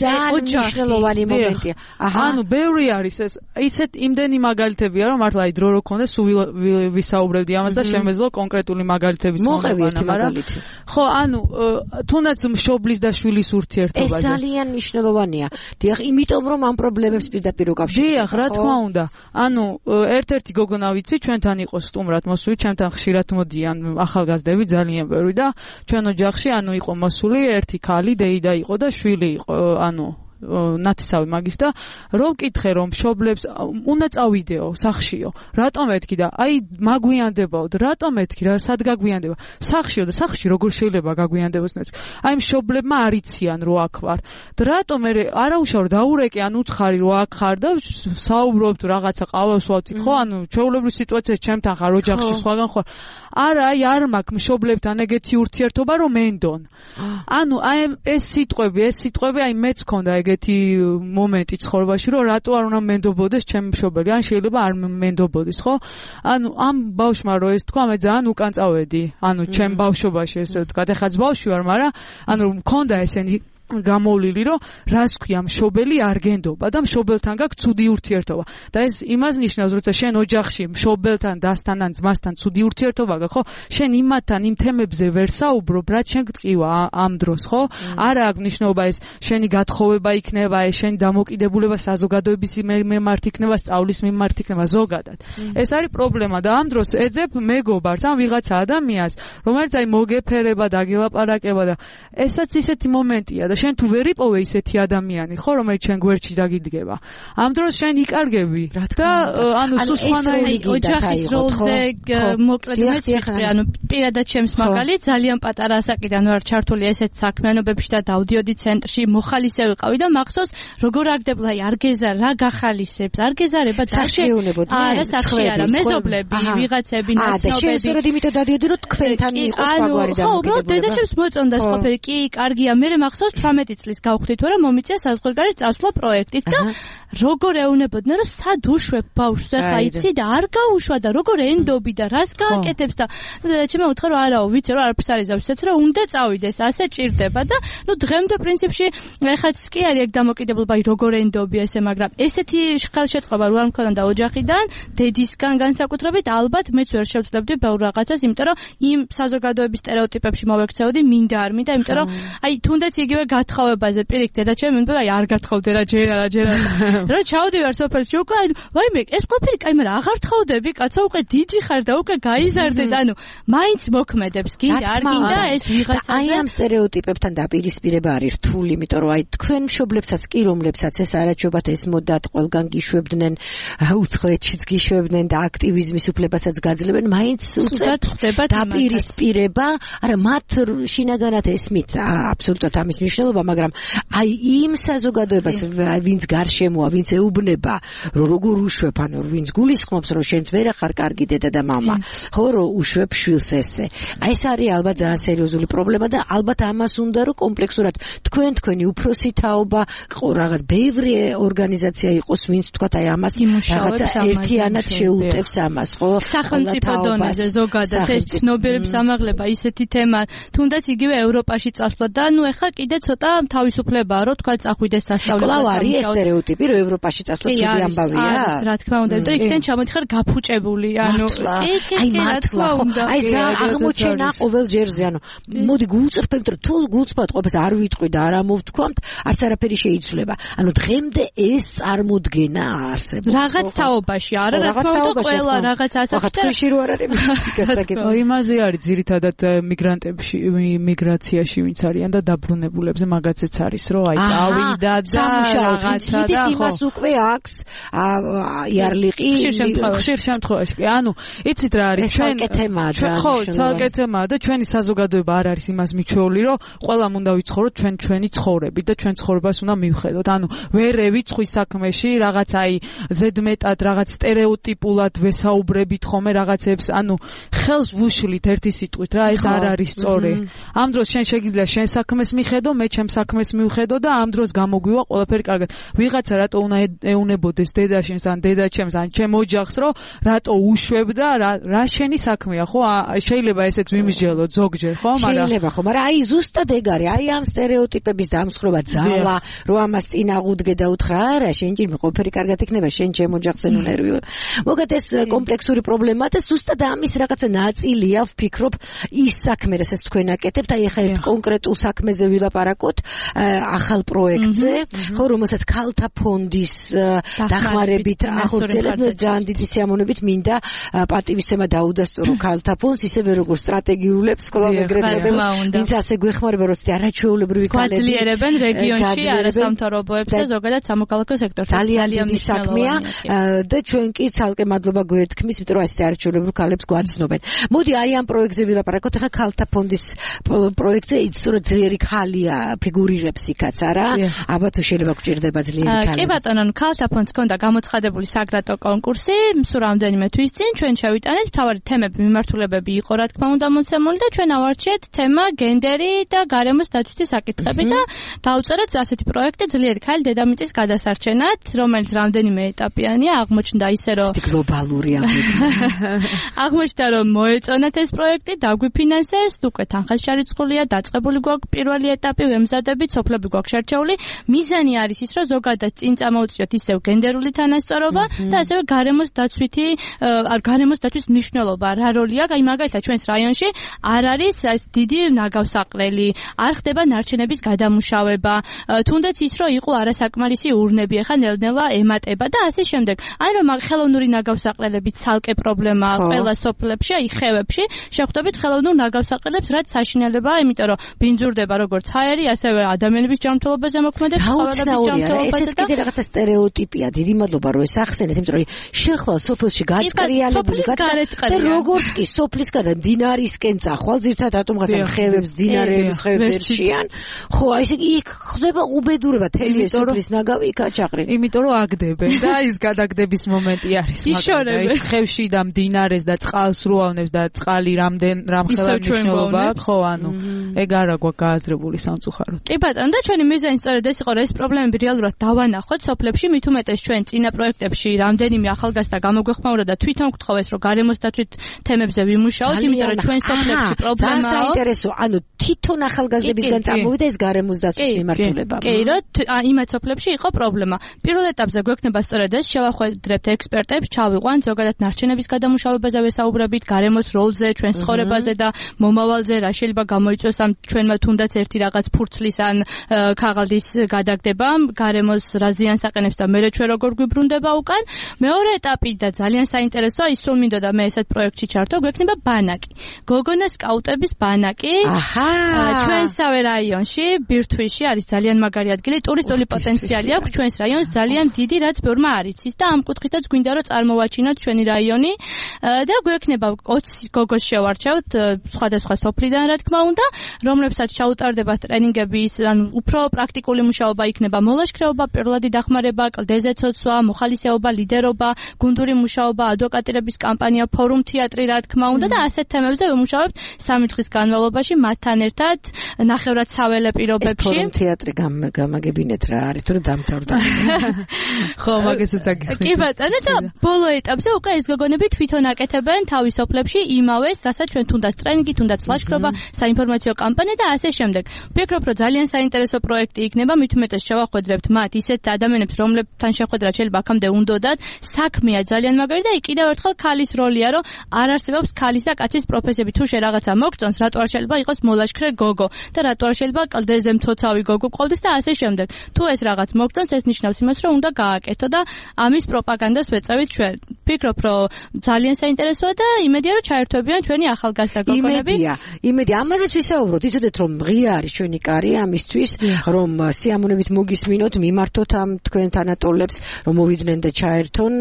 ოჯახი მომენტია ანუ ბევრი არის ეს ისეთ იმდენი მაგალითებია რომ მართლა აი დრო რო ქონდეს სულ ვისაუბრებდი ამას და შემეძლო კონკრეტული მაგალითებიც მოყვებით მაგალითი ხო ანუ თუნდაც მშობლის და შვილის ურთიერთობაზე ეს ძალიან მნიშვნელოვანია დიახ იმიტომ რომ ამ პრობლემებს პირდაპირ უკავშირდება დიახ რა თქმა უნდა ანუ ერთ-ერთი გოგონა ვიცი ჩვენთან იყო სტუმრად მოსული ჩემთან ხშირად მოდიან ახალგაზრდები ძალიან ბევრი და ჩვენ ოჯახში ანუ იყო მოსული ერთი ქალი დეიდა იყო და შვილი იყო ანუ ნათესავი მაგის და რო ვკითხე რომ მშობლებს უნდა წავიდეო სახშიო რატომ ეთქი და აი მაგვიანდებაო რატომ ეთქი რა სად გაგვიანდება სახშიო და სახში როგორ შეიძლება გაგვიანდებოს აი მშობლებმა არიციან რო აქ ვარ და რატომ მე არაუშავ დაურეკე ან უთხარი რო აქ ხარ და საუბრობთ რაღაცა ყავას ვათით ხო ანუ ჩვეულებრივ სიტუაციაში ჩემთან ხარ ოჯახში სხვაგან ხარ არა აი არ მაქვს მშობლებთან ეგეთი ურთიერთობა რომ მენდონ ანუ აი ეს სიტყვები ეს სიტყვები აი მეც მქონდა ეგეთი მომენტი ცხოვრებაში რომ რატო არ უნდა მენდობოდეს ჩემი მშობელი ან შეიძლება არ მენდობოდეს ხო ანუ ამ ბავშვმა რო ეს თქვა მე ძალიან უკან წავედი ანუ ჩემ ბავშვობაში ესე ვთქვა ეხაც ბავშვი ვარ მაგრამ ანუ მქონდა ესენი გამოვლილი რომ რას ქვია მშობელი არ გენდობა და მშობელთან გაქვს ცუდი ურთიერთობა და ეს იმას ნიშნავს როცა შენ ოჯახში მშობელთან დასთან ან ძმასთან ცუდი ურთიერთობა გაქვს ხო შენ იმათთან იმ თემებზე ვერ საუბრობ რაც შენ გტყივა ამ დროს ხო არა აქვს ნიშნობა ეს შენი გათხოვება იქნება ეს შენი დამოკიდებულება საზოგადოების მიმართ იქნება სწავლის მიმართ იქნება ზოგადად ეს არის პრობლემა და ამ დროს ეძებ მეგობარს ან ვიღაცა ადამიანს რომელიც აი მოგეფერება და გელაპარაკება და ესაც ისეთი მომენტია და შენ თუ ვერ იპოვე ისეთი ადამიანი ხო რომელიც შენ გვერდში დაგიდგება ამ დროს შენ იკარგები და ანუ სულ სხვანაირი ოჯახის როლზე მოკლედ მეც ვიყრი ანუ პირადად ჩემს მაგალითს ძალიან პატარა ასაკიდან ვარ ჩართული ესეთ საქმიანობებში და დავდიოდი ცენტრში მოხალისე ვიყავი და მახსოვს როგორ აგდებლა აი არ გეზარ რა გახალისებს არ გეზარება სახში არა სახში არა მეზობლები ვიღაცები ნაცნობები და შეიძლება იმიტომ დადიოდი რომ თქვენთან იყოს სხვაგვარი დამოკიდებულება ხო რომ დედაჩემს მოწონდა სოფელი კი კარგია მე მახსოვს ცხრამეტი წლის გავხდით თუ რა მომიწია საზღვარგარეთ წასვლა პროექტით და როგორ ეუნებოდნენ რომ სად უშვებ ბავშვს ახლა იცი და არ გაუშვა და როგორ ენდობი და რას გააკეთებს და ჩემო უთხრა რომ არაო ვიცი რომ არაფერს არის ავსეთ რომ უნდა წავიდეს ასე ჭირდება და ნუ დღემდე პრინციპში ეხაც კი არის ეგ დამოკიდებულება როგორ ენდობი ესე მაგრამ ესეთი ხელშეწყობა რო არ მქონდა ოჯახიდან დედისგან განსაკუთრებით ალბათ მეც ვერ შევწლებდი ბევრ რაღაცას იმიტომ რომ იმ საზოგადოების სტერეოტიპებში მოვექცეოდი მინდა არ მინდა იმიტომ რომ აი თუნდაც იგივე გათხოვებაზე პირიქით დედაჩემი მინდა აი არ გათხოვდე რა ჯერა რა ჯერა რა ჩავდივარ სოფელში უკვე აი ვაიმე ეს ყოფილი კაი მაგრამ აღარ თხოვდები კაცო უკვე დიდი ხარ და უკვე გაიზარდეთ ანუ მაინც მოქმედებს გინდა არ გინდა ეს ვიღაცა აი ამ სტერეოტიპებთან დაპირისპირება არის რთული იმიტომ რომ აი თქვენ მშობლებსაც კი რომლებსაც ეს არაჩვენებათ ეს მოდათ ყველგან გიშვებდნენ უცხოეთშიც გიშვებდნენ და აქტივიზმის უფლებასაც გაძლევენ მაინც უწევთ დაპირისპირება არა მათ შინაგანად ესმით აბსოლუტურად ამის მნიშვნელობა მაგრამ აი იმ საზოგადოებას ვინც გარშემოა ვინც ეუბნება რომ როგორ უშვებ ანუ ვინც გულისხმობს რომ შენც ვერ ახარ კარგი დედა და მამა ხო რომ უშვებ შვილს ესე აი ეს არის ალბათ ძალიან სერიოზული პრობლემა და ალბათ ამას უნდა რომ კომპლექსურად თქვენ თქვენი უფროსი თაობა რაღაც ბევრი ორგანიზაცია იყოს ვინც თქვათ აი ამას რაღაცა ერთიანად შეუტევს ამას ხო სახელმწიფო დონეზე ზოგადად ეს ცნობიერების ამაღლება ისეთი თემა თუნდაც იგივე ევროპაში წასვლა და ნუ ეხა კიდე ცოტა თავისუფლებაა რომ თქვა წახვიდეს სასწავლებლად კვლავ არის ეს სტერეოტიპი რომ ევროპაში წასვლა ცუდი ამბავია არის რა თქმა უნდა და იქიდან ჩამოდიხარ გაფუჭებული ანუ აი მართლა ხო აი ზა აღმოჩენა ყოველ ჯერზე ანუ მოდი გულწრფებთ რომ თუ გულწრფად ყოფს არ ვიტყვი და არ ამოვთქვამთ არც არაფერი შეიცვლება ანუ დღემდე ეს წარმოდგენა არსებობს რაღაც თაობაში არა რა თქმა უნდა ყველა რაღაც ასაკში თქვენში რო არ არის გასაგებია იმაზე არის ძირითადად მიგრანტებში მიგრაციაში ვინც არიან და დაბრუნებულებზე მაგაცეც არის რომ აი წავიდა და რაღაცა და იმას უკვე აქვს იარლიყი ხშირ შემთხვევაში კი ანუ იცით რა არის ჩვენ ხო ცალკე თემაა და ჩვენი საზოგადოება არ არის იმას მიჩვეული რომ ყველამ უნდა ვიცხოვროთ ჩვენ ჩვენი ცხოვრებით და ჩვენ ცხოვრებას უნდა მივხედოთ ანუ ვერ ევიწყვის საქმეში რაღაც აი ზედმეტად რაღაც სტერეოტიპულად ვესაუბრებით ხოლმე რაღაცებს ანუ ხელს ვუშლით ერთი სიტყვით რა ეს არ არის სწორი ამ დროს შენ შეგიძლია შენ საქმეს მიხედო მე ჩემ საქმეს მივხედო და ამ დროს გამოგვივა ყველაფერი კარგად ვიღაცა რატო უნდა ეუნებოდეს დედაშენს ან დედაჩემს ან ჩემ ოჯახს რომ რატო უშვებ და რა შენი საქმეა ხო შეიძლება ესეც ვიმსჯელოთ ზოგჯერ ხო მაგრამ შეიძლება ხო მაგრამ აი ზუსტად ეგ არის აი ამ სტერეოტიპების დამსხრობა ძალა რომ ამას წინაღუდგე და უთხრა არა შენ ჭირ ყველაფერი კარგად იქნება შენ ჩემ ოჯახს ენერვი მოგეთ ეს კომპლექსური პრობლემაა და ზუსტად ამის რაღაცა ნაწილია ვფიქრობ ის საქმე რასაც თქვენ აკეთებთ აი ახლა ერთ კონკრეტულ საქმეზე ვილაპარაკოთ ახალ პროექტზე ხო რომელსაც ქალთა ფონდის დახმარებით ახორციელებთ ძალიან დიდი სიამოვნებით მინდა პატივისცემა დაუდასტურო ქალთა ფონდს ისევე როგორც სტრატეგიულებს კვლავ ეგრეთ წოდებს ვინც ასე გვეხმარება რომ სტრატეგიულებრივი ქალები გვაძლიერებენ რეგიონში არასამთავრობოებს და ზოგადად სამოქალაქო სექტორს ძალიან დიდი საქმეა და ჩვენ კი ცალკე მადლობა გვერთქმის იმიტომ რომ ასე არჩეულებრივ ქალებს გვაცნობენ მოდი აი ამ პროექტზე ვილაპარაკოთ ახლა ქალთა ფონდის პროექტზე ისწორად ძლიერი ქალია ფიგურირებს იქაც არა აბა თუ შეიძლება გჭირდება ძლიერი ქალი კი ბატონო ქალთა ფონდს ჰქონდა გამოცხადებული საგრატო კონკურსი სულ რამდენიმე თვის წინ ჩვენ შევიტანეთ მთავარი თემები მიმართულებები იყო რა თქმა უნდა მოცემული და ჩვენ ავარჩიეთ თემა გენდერი და გარემოს დაცვითი საკითხები და დავწერეთ ასეთი პროექტი ძლიერი ქალი დედამიწის გადასარჩენად რომელიც რამდენიმე ეტაპიანია აღმოჩნდა ისე რომ გლობალური აღმოჩნდა რომ მოეწონათ ეს პროექტი დაგვიფინანსეს უკვე თანხასჩარიცხულია დაწყებული გვაქვს პირველი ეტაპი ვემზადებით სოფლები გვაქვს შერჩეული მიზანი არის ის რომ ზოგადად წინ წამოუწიოთ ისევ გენდერული თანასწორობა და ასევე გარემოს დაცვითი გარემოს დაცვის მნიშვნელობა რა როლი აქვს აი მაგალითად ჩვენს რაიონში არ არის ეს დიდი ნაგავსაყრელი არ ხდება ნარჩენების გადამუშავება თუნდაც ის რომ იყო არასაკმარისი ურნები ახლა ნელ-ნელა ემატება და ასე შემდეგ აი რომ ხელოვნური ნაგავსაყრელები ცალკე პრობლემაა ყველა სოფლებში აი ხევებში შეხვდებით ხელოვნურ ნაგავსაყრელებს რაც საშინელებაა იმიტომ რომ ბინძურდება როგორც ჰაერი ასევე ადამიანების ჯანმრთელობაზე მოქმედებს ცხოველების ჯანმრთელობაზე და ეს რაღაცა სტერეოტიპია დიდი მადლობა რომ ეს ახსენეთ იმიტომ რომ შეხვალ სოფელში გაწყრიალებული და როგორც კი სოფლის გარდა დინარისკენ წახვალ ზირთად ატომღაც ხევებს დინარეების ხევებს ერჩიან ხო აი ესე იქ ხდება უბედურება თელი ეს სოფლის ნაგავი იქა ჩაყრილი იმიტომ რომ აგდებენ და ის გადაგდების მომენტი არის მაგრამ ის ხევში და მდინარეს და წყალს როავნებს და წყალი რამდენ რამხელა მნიშვნელობა ხო ანუ ეგ არა გვაქვს გააზრებული სამწუხაროდ გავხაროთ. კი ბატონო, და ჩვენი მიზანი სწორედ ეს იყო, რომ ეს პრობლემები რეალურად დავანახოთ სოფლებში, მით უმეტეს ჩვენ წინა პროექტებში რამდენიმე ახალგაზრდა გამოგვეხმაურა და თვითონ გთხოვეს, რომ გარემოს დაცვით თემებზე ვიმუშაოთ, იმიტომ რომ ჩვენ სოფლებში პრობლემაა. ძალიან საინტერესო, ანუ თვითონ ახალგაზრდებისგან წამოვიდა ეს გარემოს დაცვის მიმართულება. კი, რომ იმათ სოფლებში იყო პრობლემა. პირველ ეტაპზე გვექნება სწორედ ეს, შევახვედრებთ ექსპერტებს, ჩავიყვანთ, ზოგადად ნარჩენების გადამუშავებაზე ვესაუბრებით, გარემოს როლზე, ჩვენს ცხოვრებაზე და მომავალზე, რა შეიძლება გამოიწვიოს ამ ჩვენმა თუნდაც ერთი რაღაც ფურცლის ან ქაღალდის გადაგდება, გარემოს რა ზიანს აყენებს და მერე ჩვენ როგორ გვიბრუნდება უკან. მეორე ეტაპი და ძალიან საინტერესოა, ის რომ მინდოდა მე ესეთ პროექტში ჩართო, გვექნება ბანაკი. გოგონა სკაუტების ბანაკი. აჰა. ჩვენსავე რაიონში, ბირთვისში არის ძალიან მაგარი ადგილი, ტურისტული პოტენციალი აქვს ჩვენს რაიონს ძალიან დიდი, რაც ბევრმა არ იცის და ამ კუთხითაც გვინდა რომ წარმოვაჩინოთ ჩვენი რაიონი და გვექნება ოცი გოგოს შევარჩევთ სხვადასხვა სოფლიდან, რა თქმა უნდა, რომლებსაც ჩაუტარდებათ ტრენინგები, ანუ უფრო პრაქტიკული მუშაობა იქნება, მოლაშქრეობა, პირველადი დახმარება, კლდეზე ცოცვა, მოხალისეობა, ლიდერობა, გუნდური მუშაობა, ადვოკატირების კამპანია, ფორუმ თეატრი, რა თქმა უნდა და ასეთ თემებზე ვიმუშავებთ სამი დღის განმავლობაში მათთან ერთად ნახევრად საველე პირობებში. ფორუმ თეატრი გამაგებინეთ რა არის, თუ დამთავრდა. ხო, მაგასაც აგიხსნით. კი ბატონო, და ბოლო ეტაპზე უკვე ეს გოგონები თვითონ აკეთებენ თავის სოფლებში იმავეს, რასაც ჩვენ თუნდაც ტრენინგი, თუნდაც ლაშქრობა, საინფორმაციო კამპანია და ასე შემდეგ. ვფიქრობ, რომ ძალიან საინტერესო პროექტი იქნება, მით უმეტეს შევახვედრებთ მათ ისეთ ადამიანებს, რომლებთან შეხვედრა შეიძლება აქამდე უნდოდათ, საქმეა ძალიან მაგარი და კიდევ ერთხელ ქალის როლია, რომ არ არსებობს ქალის და კაცის პროფესიები. თუ შე რაღაცა მოგწონს, რატო არ შეიძლება იყოს მოლაშქრე გოგო და რატო არ შეიძლება კლდეზე მცოცავი გოგო ყავდეს და ასე შემდეგ. თუ ეს რაღაც მოგწონს, ეს ნიშნავს იმას, რომ უნდა გააკეთო და ამის პროპაგანდას ვეწევით ჩვენ. ვფიქრობ, რომ ძალიან საინტერესოა და იმედია, რომ ჩაერთვებიან ჩვენი ახალგაზრდა გოგონები. იმედია, იმედია, ამაზეც ვისაუბროთ. იცოდეთ, რომ ღია არის ჩვენი კარი ამისთვის, რომ სიამოვნებით მოგისმინოთ, მიმართოთ ამ თქვენ თანატოლებს, რომ მოვიდნენ და ჩაერთონ.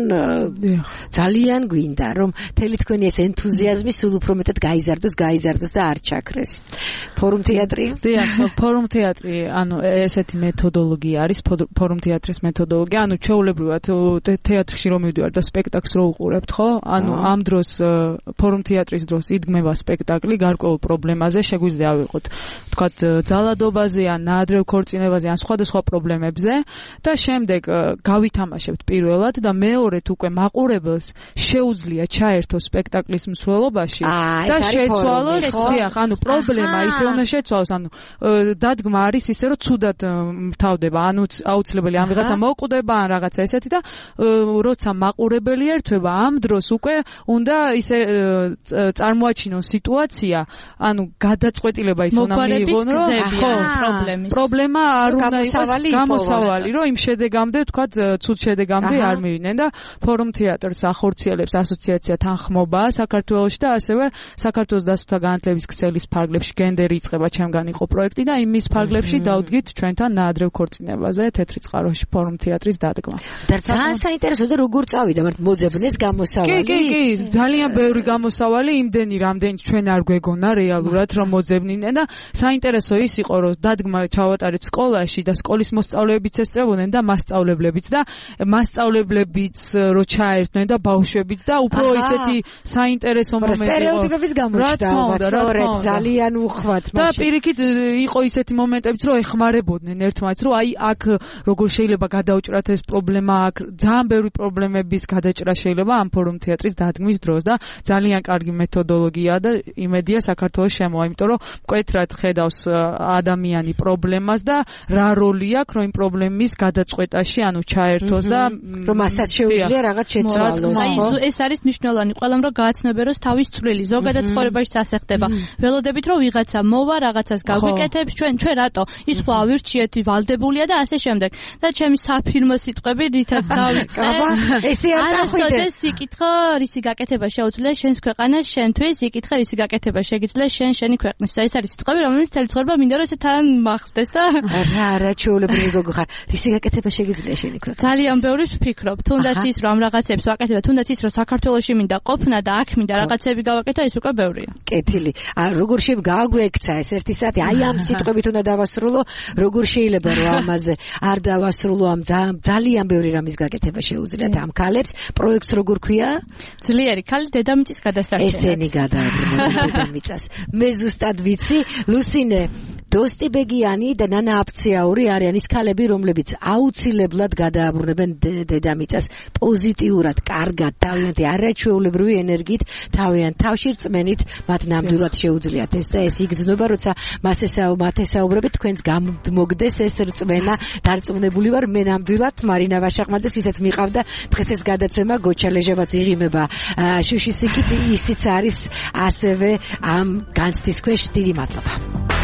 ძალიან გვინდა, რომ მთელი თქვენი ეს ენთუზიაზმი სულ უფრო მეტად გაიზარდოს, გაიზარდოს და არ ჩაქრეს. ფორუმ თეატრი? დიახ, ფორუმ თეატრი, ანუ ესეთი მეთოდოლოგია არის, ფორუმ თეატრის მეთოდოლოგია, ანუ ჩვეულებრივად თეატრში რომ მივდივარ და სპექტაკლს რო უყურებთ, ხო? ანუ ამ დროს ფორუმ თეატრის დროს იდგმება სპექტაკლი გარკვეულ პრობლემაზე, შეგვიძლია ავიღოთ, თქვათ, ძალადობაზე ან ნაადრევ ქორწინებაზე ან სხვადასხვა პრობლემებზე და შემდეგ გავითამაშებთ პირველად და მეორედ უკვე მაყურებელს შეუძლია ჩაერთო სპექტაკლის მსვლელობაში და შეცვალოს, დიახ, ანუ პრობლემა ისე უნდა შეცვალოს, ანუ დადგმა არის ისე, რომ ცუდად მთავრდება, ანუ აუცილებელი ამ ვიღაცა მოკვდება ან რაღაცა ესეთი და როცა მაყურებელი ერთვება, ამ დროს უკვე უნდა ისე წარმოაჩინონ სიტუაცია, ანუ გადაწყვეტილება ის უნდა მიიღონ, რომ ხო, პრობლემის პრობლემა არ უნდა იყოს გამოსავალი, რომ იმ შედეგამდე, თქვათ, ცუდ შედეგამდე არ მივიდნენ და ფორუმ თეატრს ახორციელებს ასოციაცია თანხმობა საქართველოში და ასევე საქართველოს დასვთა განათლების ქსელის ფარგლებში გენდერი იწყება ჩემგან იყო პროექტი და იმის ფარგლებში დავდგით ჩვენთან ნაადრევ ქორწინებაზე თეთრი წყაროში ფორუმ თეატრის დადგმა. და ძალიან საინტერესო და როგორ წავიდა, მაგრამ მოძებნეს გამოსავალი. კი, კი, კი, ძალიან ბევრი გამოსავალი, იმდენი რამდენი ჩვენ არ გვეგონა რეალურად რომ მოძებნიდნენ და საინტერესო ის იყო, რომ დადგმა ჩავატარეთ სკოლაში და სკოლის მოსწავლეებიც ესწრებოდნენ და მასწავლებლებიც და მასწავლებლებიც რო ჩაერთნენ და ბავშვებიც და უფრო ისეთი საინტერესო მომენტი იყო. სტერეოტიპების გამოჩნდა, სწორედ, ძალიან უხვად. და პირიქით იყო ისეთი მომენტებიც, რომ ეხმარებოდნენ ერთმანეთს, რომ აი აქ როგორ შეიძლება გადაუჭრათ ეს პრობლემა, აქ ძალიან ბევრი პრობლემების გადაჭრა შეიძლება ამ ფორუმ თეატრის დადგმის დროს და ძალიან კარგი მეთოდოლოგია და იმედია საქართველოს შემოვა, იმიტომ რომ მკვეთრად ხედავს ადამიანი პრობლემას და რა როლი აქვს, რომ იმ პრობლემის გადაწყვეტაში, ანუ ჩაერთოს და რომ მასაც შეუძლია რაღაც შეცვალოს. აი ეს არის მნიშვნელოვანი, ყველამ რომ გააცნობეროს თავის წვლილი, ზოგადად ცხოვრებაში ასე ხდება. ველოდებით რომ ვიღაცა მოვა, რაღაცას გაგვიკეთებს, ჩვენ ჩვენ რატო ის ხო ავირჩიეთ, ვალდებულია და ასე შემდეგ. და ჩემი საფირმო სიტყვები რითაც დავიწყე. ესე არ წახვიდე. ეს იკითხო, რისი გაკეთება შეუძლია შენს ქვეყანას შენთვის, იკითხე რისი გაკეთება შეგიძლია შენ შენი ქვეყნის. ეს არის სიტყვები, რომელიც თელი ცხოვრება მინდა რომ ესე თან მახდეს და რა რა ჩეულებრივი გოგო ხარ. რისი გაკეთება შეგიძლია შენი ქვეყნის. ძალიან ბევრი ვფიქრობ, თუნდაც ის რომ ამ რაღაცებს ვაკეთებ, თუნდაც ის რომ საქართველოში მინდა ყოფნა და აქ მინდა რაღაცები გავაკეთო, ეს უკვე ბევრია. კეთილი. როგორ შეიძლება გააგვექცა ეს ერთი საათი, აი ამ სიტყვებით უნდა დავასრულო, როგორ შეიძლება რომ ამაზე არ დავასრულო, ამ ძალიან ბევრი რამის გაკეთება შეუძლიათ ამ ქალებს. პროექტს როგორ ქვია? ძლიერი ქალი დედამიწის გადასარჩენად. ესენი გადააბრუნებენ დედამიწას. მე ზუსტად ვიცი, ლუსინე, დოსტიბეგიანი და ნანა აფციაური არიან ის ქალები, რომლებიც აუცილებლად გადააბრუნებენ დედამიწას პოზიტიურად, კარგად, თავიანთი არაჩვეულებრივი ენერგიით, თავიანთ თავში რწმენით, მათ ნამდვილად შეუძლიათ ეს და ეს იგრძნობა, როცა მას ესაუბათ ესაუბრებით, თქვენს გამოგდეს ეს რწმენა, დარწმუნებული ვარ მე ნამდვილად მარინა ვაშაყმაძეს, ვისაც მიყავდა დღეს ეს გადაცემა, გოჩა ლეჟავაც იღიმება შუშის იქით, ისიც არის ასევე ამ განცდის ქვეშ. დიდი მადლობა.